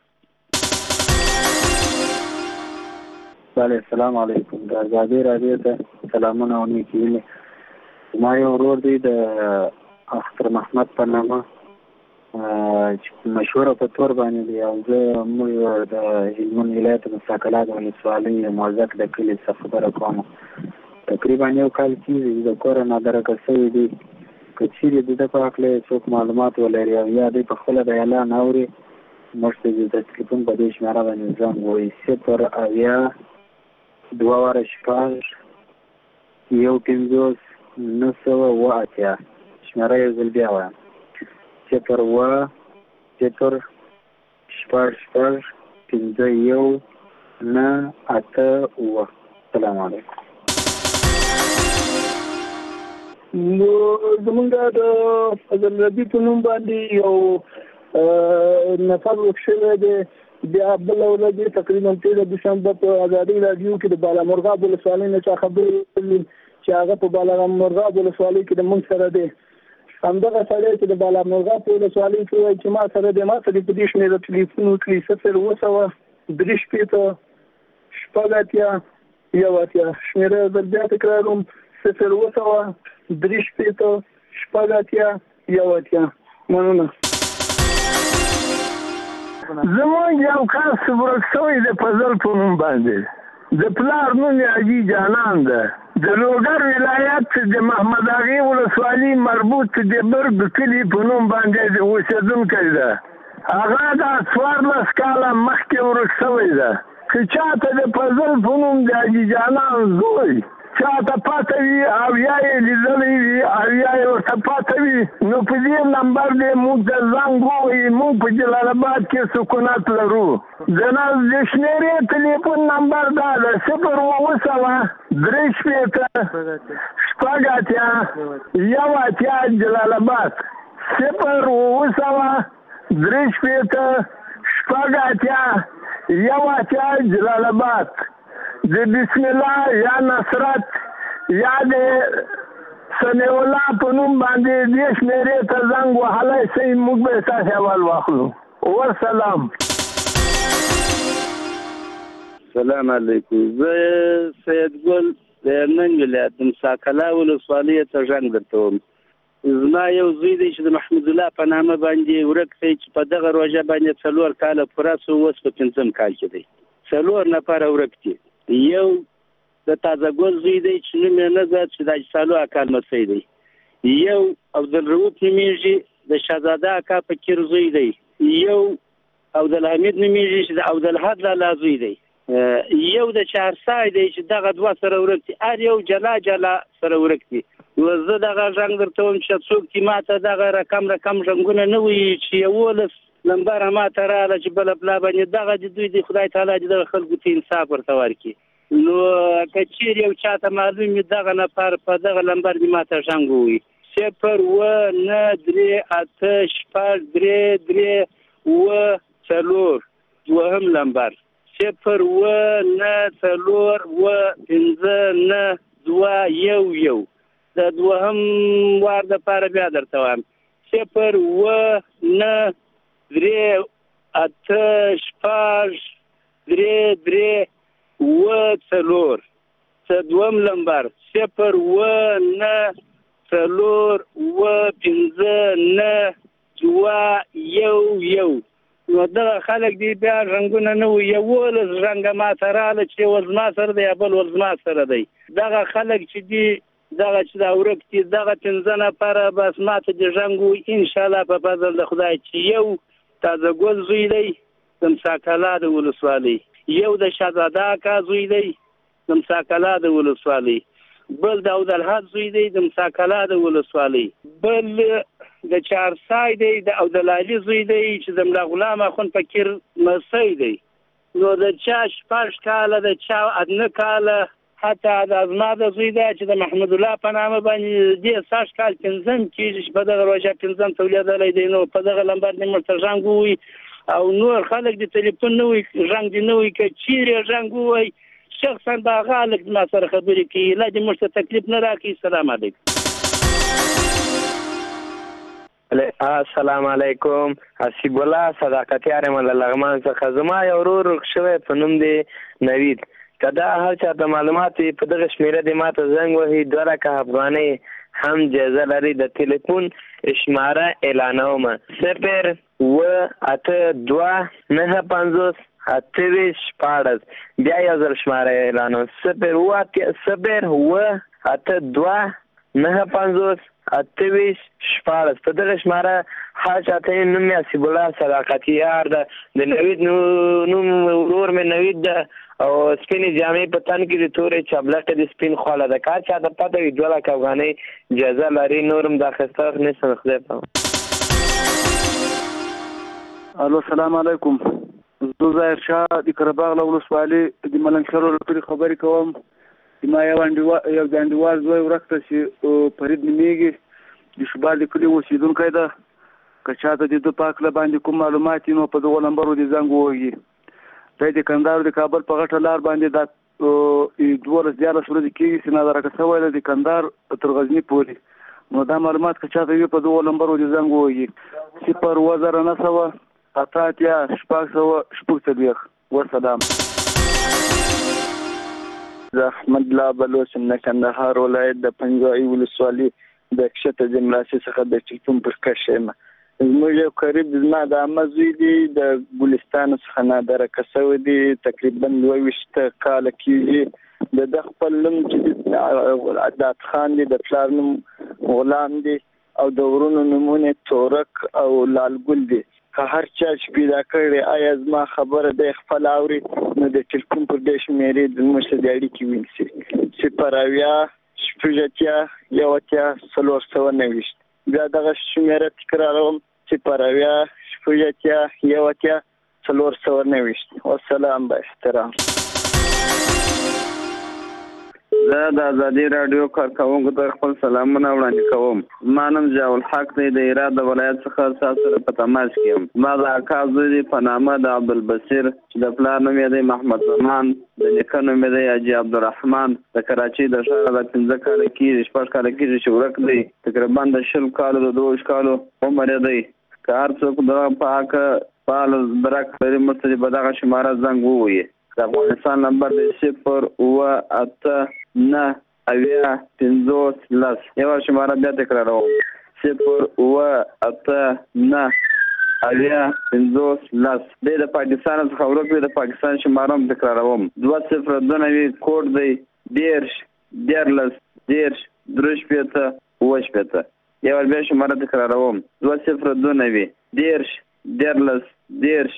السلام علیکم د ازادي رادیو ته سلامونه او نیکی ویلې ما یو ورور دی د اختر محمد په نامه چې مشهوره په تور باندې دی او زه موږ د هلمند ولایت مساکلات ولسوالۍ موظف د کلي څخه خبره کوم تقریبا یو کال کېږي د کور نه درکه شوی دی که چیرې د په هکله څوک معلومات ولري او یا دی په خپله د اعلان اوري موږ ته د تلیفون په دې شمېره باندې زنګ ووایي 0 2 واره شپږ 1 908 شمېره یو ځل بیا وایم 0 0 شپږ شپږ 5 1 9 8 السلام علیکم. نو زمونږ د فضل ربی په نوم باندې یو نفر ورک شوی دی بیا بل ورځ تقریبا 13 دوشنبه په ازادي رادیو کې د بالامرغاب ولسوالۍ نه چا خبرې چې هغه په بالامرغاب ولسوالۍ کې د موږ سره دی همدغه سړی چې د بالامرغاب ولسوالۍ کې وایي چې ما سره دی ما سره په دې شمېره ټلیفون وکړي 0 2 شپږ یو اتیا شمېره زه بیا تکراروم 0 2 شپږ اتیا یو اتیا مننه. زمونږ یو کس ورک شوی د فضل په نوم باندې د پلار نوم یې حاجي جانان ده د لوګر ولایت د محمد اغې ولسوالي مربوط د برګ کلي په نوم باندې اوسېدونکی ده هغه د 14 کاله مخکې ورک شوی ده چې چاته د فضل په نوم د حاجي جانان زوی چاته پاته وي او یا یې لیدلی وي او یا یې ورته پاته وي نو په دې نمبر دی موږ ته زنګ ووایي موږ په جلال آباد کې سکونت لرو د شمېرې ټلیفون نمبر دا ده 0 3 شپږ اتیا یو اتیا جلال آباد 0 3 شپږ اتیا یو اتیا جلال آباد د بسم الله یا نصرت یا د سمیع الله په نوم باندې دې شمېرې ته زنګ وهلی شئ موږ به ستاسې اول واخلو والسلام. السلام علیکم زه سید ګل د هلمند ولایت د مساکله ولسوالۍ ته زنګ درته وم زما یو زوی دی چې د محمود الله په نامه باندې ورک دی چې په دغه روژه باندې 4 کاله پوره شو اوس په 5م کال کې دی 4 نفره ورک دي یو د تازه ګل زوی دی چې نوم یې نه زاد چې د اجسالو اکا لمسی دی یو عبدالرؤوف نومیږي د شهزاده اکا فقیر زوی دی یو عبدالحمید نومیږي چې د عبدالحد لالا زوی دی یو د چهارسای دی چې دغه دوه سره ورک دي هر یو جلا جلا سره ورک دي نو زه دغه زنګ درته وم چې څوک چې ما ته دغه رقم زنګونه نه وایي چې 11 نمبر ما ته راغله چې بله پلا باندې دغه د دوی د خدای تعالی د دغه خلکو ته انصاف ورته ورکړي نو که چیرې یو چاته معلوم وي دغه نفر په دغه نمبر دې ما ته زنګ ووایي 0 9 3 8 4 دوهم نمبر 0 9 4 5 2 د دوهم وار د پاره بیا درته وایم 0 9 3 8 4 دوم نمبر 0 9 4 5 2 دغه خلک دی بیا رنګونه نه وي یولس رنګه ما سره له چې وزما سره دی بل وزما سره دی دغه خلک چې دی دغه چې دا ورک دي دغه 15 نفر بس ماته د رنګو ان شاء الله په فضل د خدای چې یو تازه ګل زوی دی د مساکلا د ولسوالۍ یو د شهزاده کا زوی دی د مساکلا د ولسوالۍ بل د اودالحد زوی دی د مساکلا د ولسوالۍ بل د چارسای دی د اودلالي زوی دی چې د ملا غلام اخون فقیر مسی دی نو د چا شپږ کاله د چا ادنه کاله حتی د ازما د زوی دی چې د محمد الله په نامه باندې د 6 کال 15 کې په دغه روزه 15 تولیدلای دی نو په دغه لمبر د مرتجان ګوي او نور خلک د ټلیفون نوې رنګ دی نوې کې چیرې رنګ وای شخصا دا غالک ما سره خبرې کوي لا دې مرته تکلیف نه راکړي سلام علیکم السلام علیکم حسیب الله صداقت یاره مل لغمان څخه زما یو ورور شوی په نوم دی نوید کدا هر چا ته معلومات په دغه شمیره د ماته زنګ وهي 2 لک افغانۍ هم جایزه لري د ټلیفون شماره اعلانوم 0 و 82 950 28 بیا یو ځل شماره اعلانوم 0 و 82 950 28 په دغه شماره هر چاته نوم یې حسیب الله صداقتي یار د نوید نوم ورور مې نوید ده او سپینې جامې په تن کې د تورې چابلکه د سپین خواله ده کار چاته پته وي 2 لک افغانۍ جایزه لري نورم د اخیسته نشم خدای په الو السلام علیکم زه ظاهر شاه د قرهباغ له ولسوالۍ د ملنګ شهر لپاره خبرې کوم ما یو ځانډیوال زوی ورکته چې فرید نومیږي د شوبار د کلي اوسېدونکی ده که چاته د ده په هکله باندې کوم معلومات نو په دغو نمبرو د زنګ ووهي دی د کندهار د کابل په غټه لار باندې دا 12-14 ورځې کېږي چې نادرکه شوی ده د کندهار تر غزني پورې نو دا معلومات که چاته وي په دغو نمبرو د زنګ ووهي 0 900 640 وسلام احمد الله بلوچ د کندهار ولایت د پنځوي ولسوالۍ د کښته جمراسي څخه د ټلیفون پر کښه یم زموږ یو قریب زما د امزوی دی د ګلستان څخه نادرکه شوی دی تقریبا 22 کال کېږي د خپل نوم چې عدات خان دی د پلار نوم غلام دی او د ورونو نومونه تورک او لالګل دی که هر چا چې پیدا کړی آیا زما خبره د خپل اوري نو د ټلیفون پر دې شمیرې د موږ سره د اړیکې ونیسي 0 بیا دغه شمیره تکراروم 0 والسلام با احترام زه د ازادي رادیو کارکونکو ته خپل سلامونه وړاندې کوم ما نوم ضیاء الحق دی د هرات د ولایت څخه تاسو سره په تماس کې یم ما د اکا زوی په نامه د عبدالبصیر چې د پلار نوم یې دی محمد زمان د نیکه نوم یې دی حاجي عبدالرحمن د کراچۍ د ښاره د 15 کاله کېږي 6 کاله کېږي چې ورک دی تقریبا د 20 کالو د 22 کالو عمر یې دی که هر څوک دغه په حق فعال برک لري مرتضی به دغه شماره زنګ ووهي د افغانستان نمبر دی 0-8-9-50-15 یو شماره بیا تکراروم 0-8-9-50-15 د پاکستان څخه ورک دی د پاکستان شماره هم تکراروم 202 کوډ دی 10-13-10-35 یو بیا شماره تکراروم 202-10-13-10-35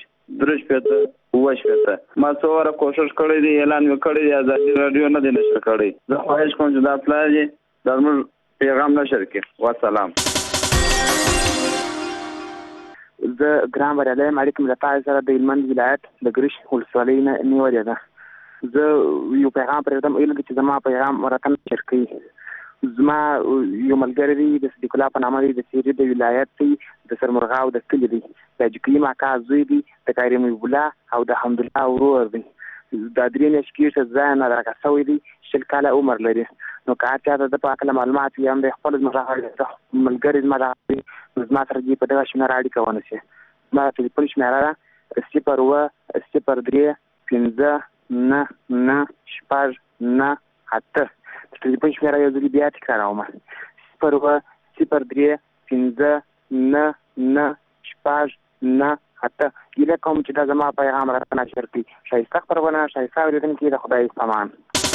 ما څوره کوشش کړی دی اعلان وکړی دی ازادي رادیو نه دی نشر کړی زه خواهش کوم چې دا پلان دی د موږ پیغام نشر کړي والسلام زه ګرام ورته مالکم له تاسو سره د هلمند ولایت د ګریش ولسوالۍ نه نیولې ده زه یو پیغام پرېږدم ایله چې زما پیغام ورته نشر کړي زما یو ملګری دی د صدیق الله په نامه دی د سیری د ولایت دی د سرمرغاو د کلی دی د جکیم اکا زوی دی د کریم الله او د حمد الله ورور دی د درې میاشتې کې ځان راکا شوی دی 20 کاله عمر لري نو که چا د په اړه معلومات یې هم د خپل ملګری زما زما سره دی په دغه شماره اړیکه ونیسي ما ټلیفون شماره 0-3-15-9-9-8 ټلیفون شماره یو ځل بیا تکراروم 0-3-15-9-9-8 حتی ګیله کوم چې دا زما پیغام راته نشر کړي. ښایسته خپرونه، ښایسته اورېدونکي، د خدای سامان.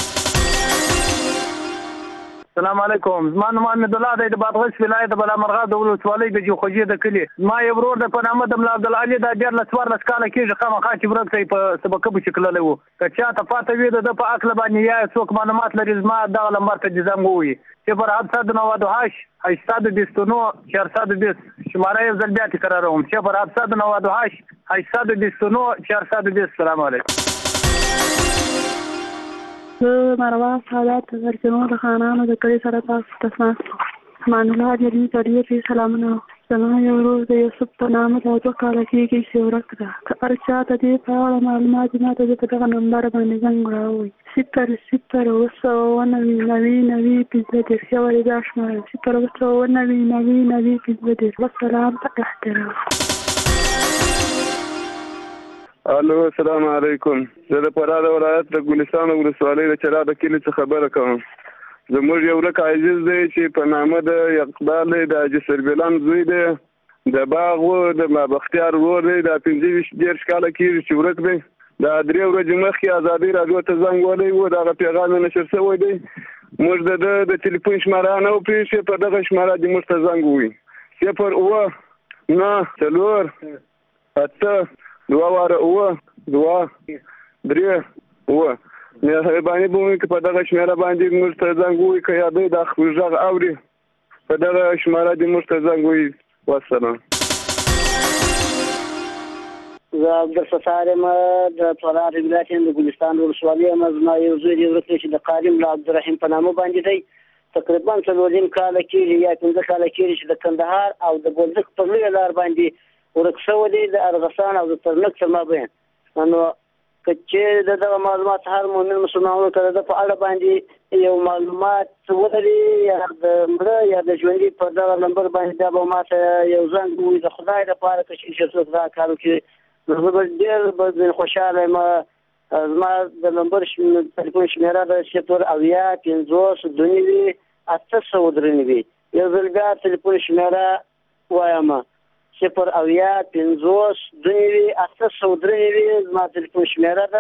السلام علیکم. زما نوم حمید الله دی، د بادغیس ولایت د بلامرغاب د ولسوالۍ د جوخجي د کلي. زما یو ورور د په نامه د ملا عبدالعلي دا 14 کاله کېږي خامخا چې ورک دی په سبقه چې تللی و. که چاته پاته وي د ده په عقله باندې یا څوک معلومات لري زما دغه نمبر ته جزام ووایي 0798 829 420. شماره یو ځل بیا تکراروم 0798 829 420. السلام علیکم. زه مروه سعادت د غرجنو د خانانو د کلي سره تاسو ته امان الله جلي ته ډېر سلامونه. زما یو ورور د یوسف په نامه دا 2 کاله کېږي چې ورک ده. که هر چا ته دې په اړه معلومات ما ته په دغه نمبر باندې زنګ راوړئ 009099015 یو بیا شماره 009909015. والسلام احترام. الو السلام علیکم. زه د فراه ولایت د ګلستان ولسوالۍ د چرا د کلي څخه خبره کوم. زموږ یو ورک عزیز دی چې په نامه د اقبال د حاجي سربلان زوی دی، د باغ و د مابختیار ورور دی، د 15 کاله کېږي چې ورک دی. د 3 ورځې مخکې ازادي راډیو ته زنګ وهلی و، دغه پیغام یې نشر شوی دی. موږ د تلیفون شماره نه وپېښې، په دغه شماره دې موږ ته زنګ ووایي 089 2 مهرباني به وکړئ په دغه شماره باندې موږ ته زنګ ووایي. که یا دی دا غږ اوري په دغه شماره دې موږ ته زنګ ووایي. والسلام. زه عبدالستار یم د فراه ولایت د ګلستان ولسوالۍ یم. زما یو زوی دی ورک دی چې د قاري ملا عبدالرحیم په نامه باندې دی. تقریبا 4 کاله کېږي یا 15 کاله کېږي چې د کندهار او د ګلزک په لویه لار باندې ورک شوی دی، د ارغسان او د ترنک تر مابین. نو که چې دغه معلومات هر مؤمن مسلمانانو ته د په اړه باندې یو معلومات ولري یا د مړه یا د ژوندي په دغه نمبر باندې دا به ماته یو زنګ ووایي د خدای لپاره که چې څوک دا کار وکړي. زه به ډېر خوشحاله یم. زما د نمبر تلیفون شمېره ده 080529893. یو ځل بیا تلیفون شمېره وایم 080529893. زما تلیفون شمېره ده.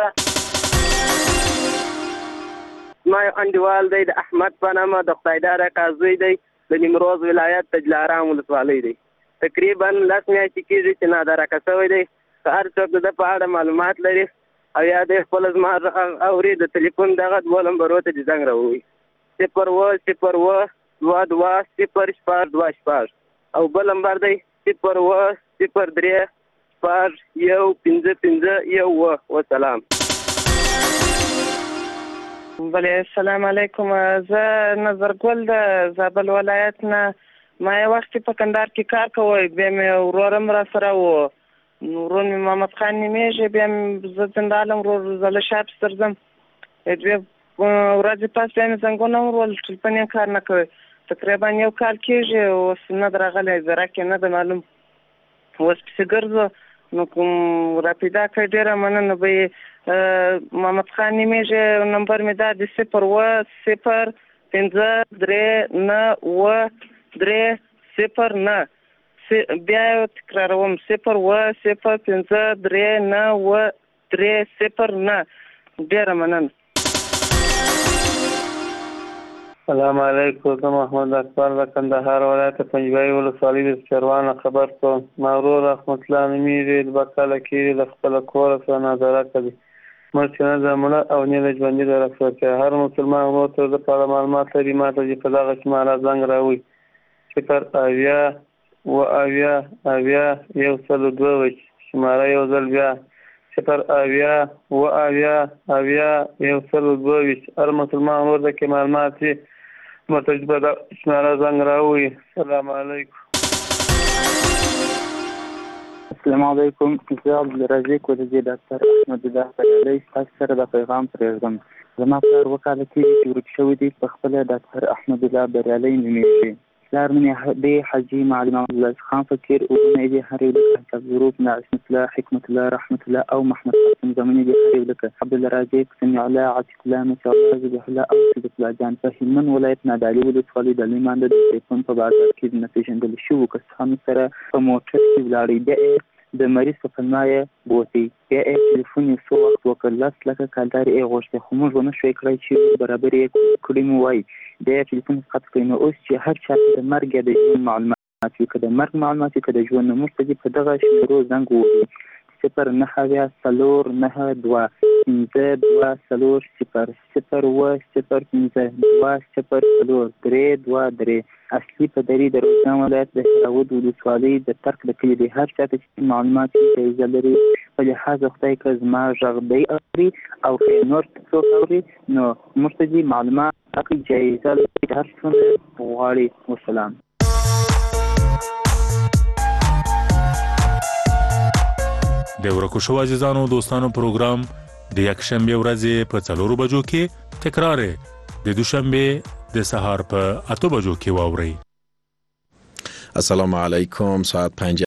زما یو انډیوال دی د احمد په نامه، د خدایدار قاضي دی، د نیمروز ولایت د دلارام ولسوالۍ دی. تقریبا 10 میاشتې کېږي چې نادرکه شوی دی. که هر څوک د په اړه معلومات لري او یا د خپل زما اوري د تلیفون دغه 2 نمبرو ته زنګ راووایي 0102020 او بل نمبر دی 010341551. والسلام. بله السلام علیکم. زه نظرګل د زابل ولایت نه. ما یو وخت په کندهار کې کار کوی، بیا مې ورورم را سره و، ورور مې محمد خان نومیږي، بیا زه زندالم ورور زله شاپ سترځم 2 ورځې پس بیا مې زنګونه ورول، ټلیفون یې کار نه کوي. تقریبا 1 کال کېږي اوس نه درغلی، زراک یې نه ده معلوم. اوس پسې ګرځو نو کوم را پیدا کړی ډېره مننه به یې. محمد خان نومیږي، نمبر مې دا د 01053930309. بیا یې تکراروم 01053930309. ډېره مننه. السلام علیکم. زه محمد اکبر د کندهار ولایت پنجوايي ولسوالۍ د چروان خبر کوم. ما ورور رحمت الله نومیږي، 2 کاله کېږي د خپل کور سره نادرکه دی. موږ چې نه د مړه او نه د ژوندي د رخصتۍ هر مسلمان ورور ته د په اړه معلومات لري ما ته چې په دغه شماره زنګ راووایي 0800102 شماره یو ځل بیا 0800102. هر مسلمان ورور ته کې معلومات وي ما ته په دغه شماره زنګ راووایي. السلام علیکم. السلام علیکم. زه عبدالرزاق ولجي ډاکټر احمد الله بریالي تاسو سره د پیغام پرېږدم. زما پلار 2 کاله کېږي چې ورک شوی دی. په خپله ډاکټر احمد الله بریالي نومیږي. پلار نوم یې دی حاجي معلم عبدالله خان فقیر، ورونه یې دي هر یو لکه حساب ظروف، عصمت الله، حکمت الله، رحمت الله او محمد قاسم زمن دي هر یو لکه عبدالرزاق، سمیع الله، عاطف الله، مسعود الله، ذبیح الله او صدیق الله جان. په هلمند ولایت نادعلي ولسوالۍ د لوی مانده د تلیفون په بازار کې د نپېژندل شوو کسانو سره په موټر کې ولاړی. بیا د مریض په پلمه یې بوتي بیا یې تلیفون یې څو وخت وکړ 10 لکه کلدار یې غوښتې خو موږ ونه شوی کړی چې برابر یې کړی مو وایي بیا یې تلیفون قطع کړی نو اوس چې هر چا د مرګ یا د ژوند معلومات وي که د مرګ معلومات وي که د ژوند موږ ته دې په دغه شمیرو زنګ ووهي 099492 52 0 اصلي پدري د روزګان ولایت د هراود ولسوالۍ د ترک د کلي دی هر چاته چې معلومات جایزه لري په لحاظ خدای که زما غږ دی اوري او که نور څوک اوري نو موږ ته دې معلومات راکړي جایزه لري هر څومره غواړي وسلام د ورکو شو عزیزانو دوستانو پروګرام د یکشنبه ورځې په 4 بجو کې تکرار د دوشنبه د سهار په 8 بجو کې واوري. السلام علیکم. ساعت 5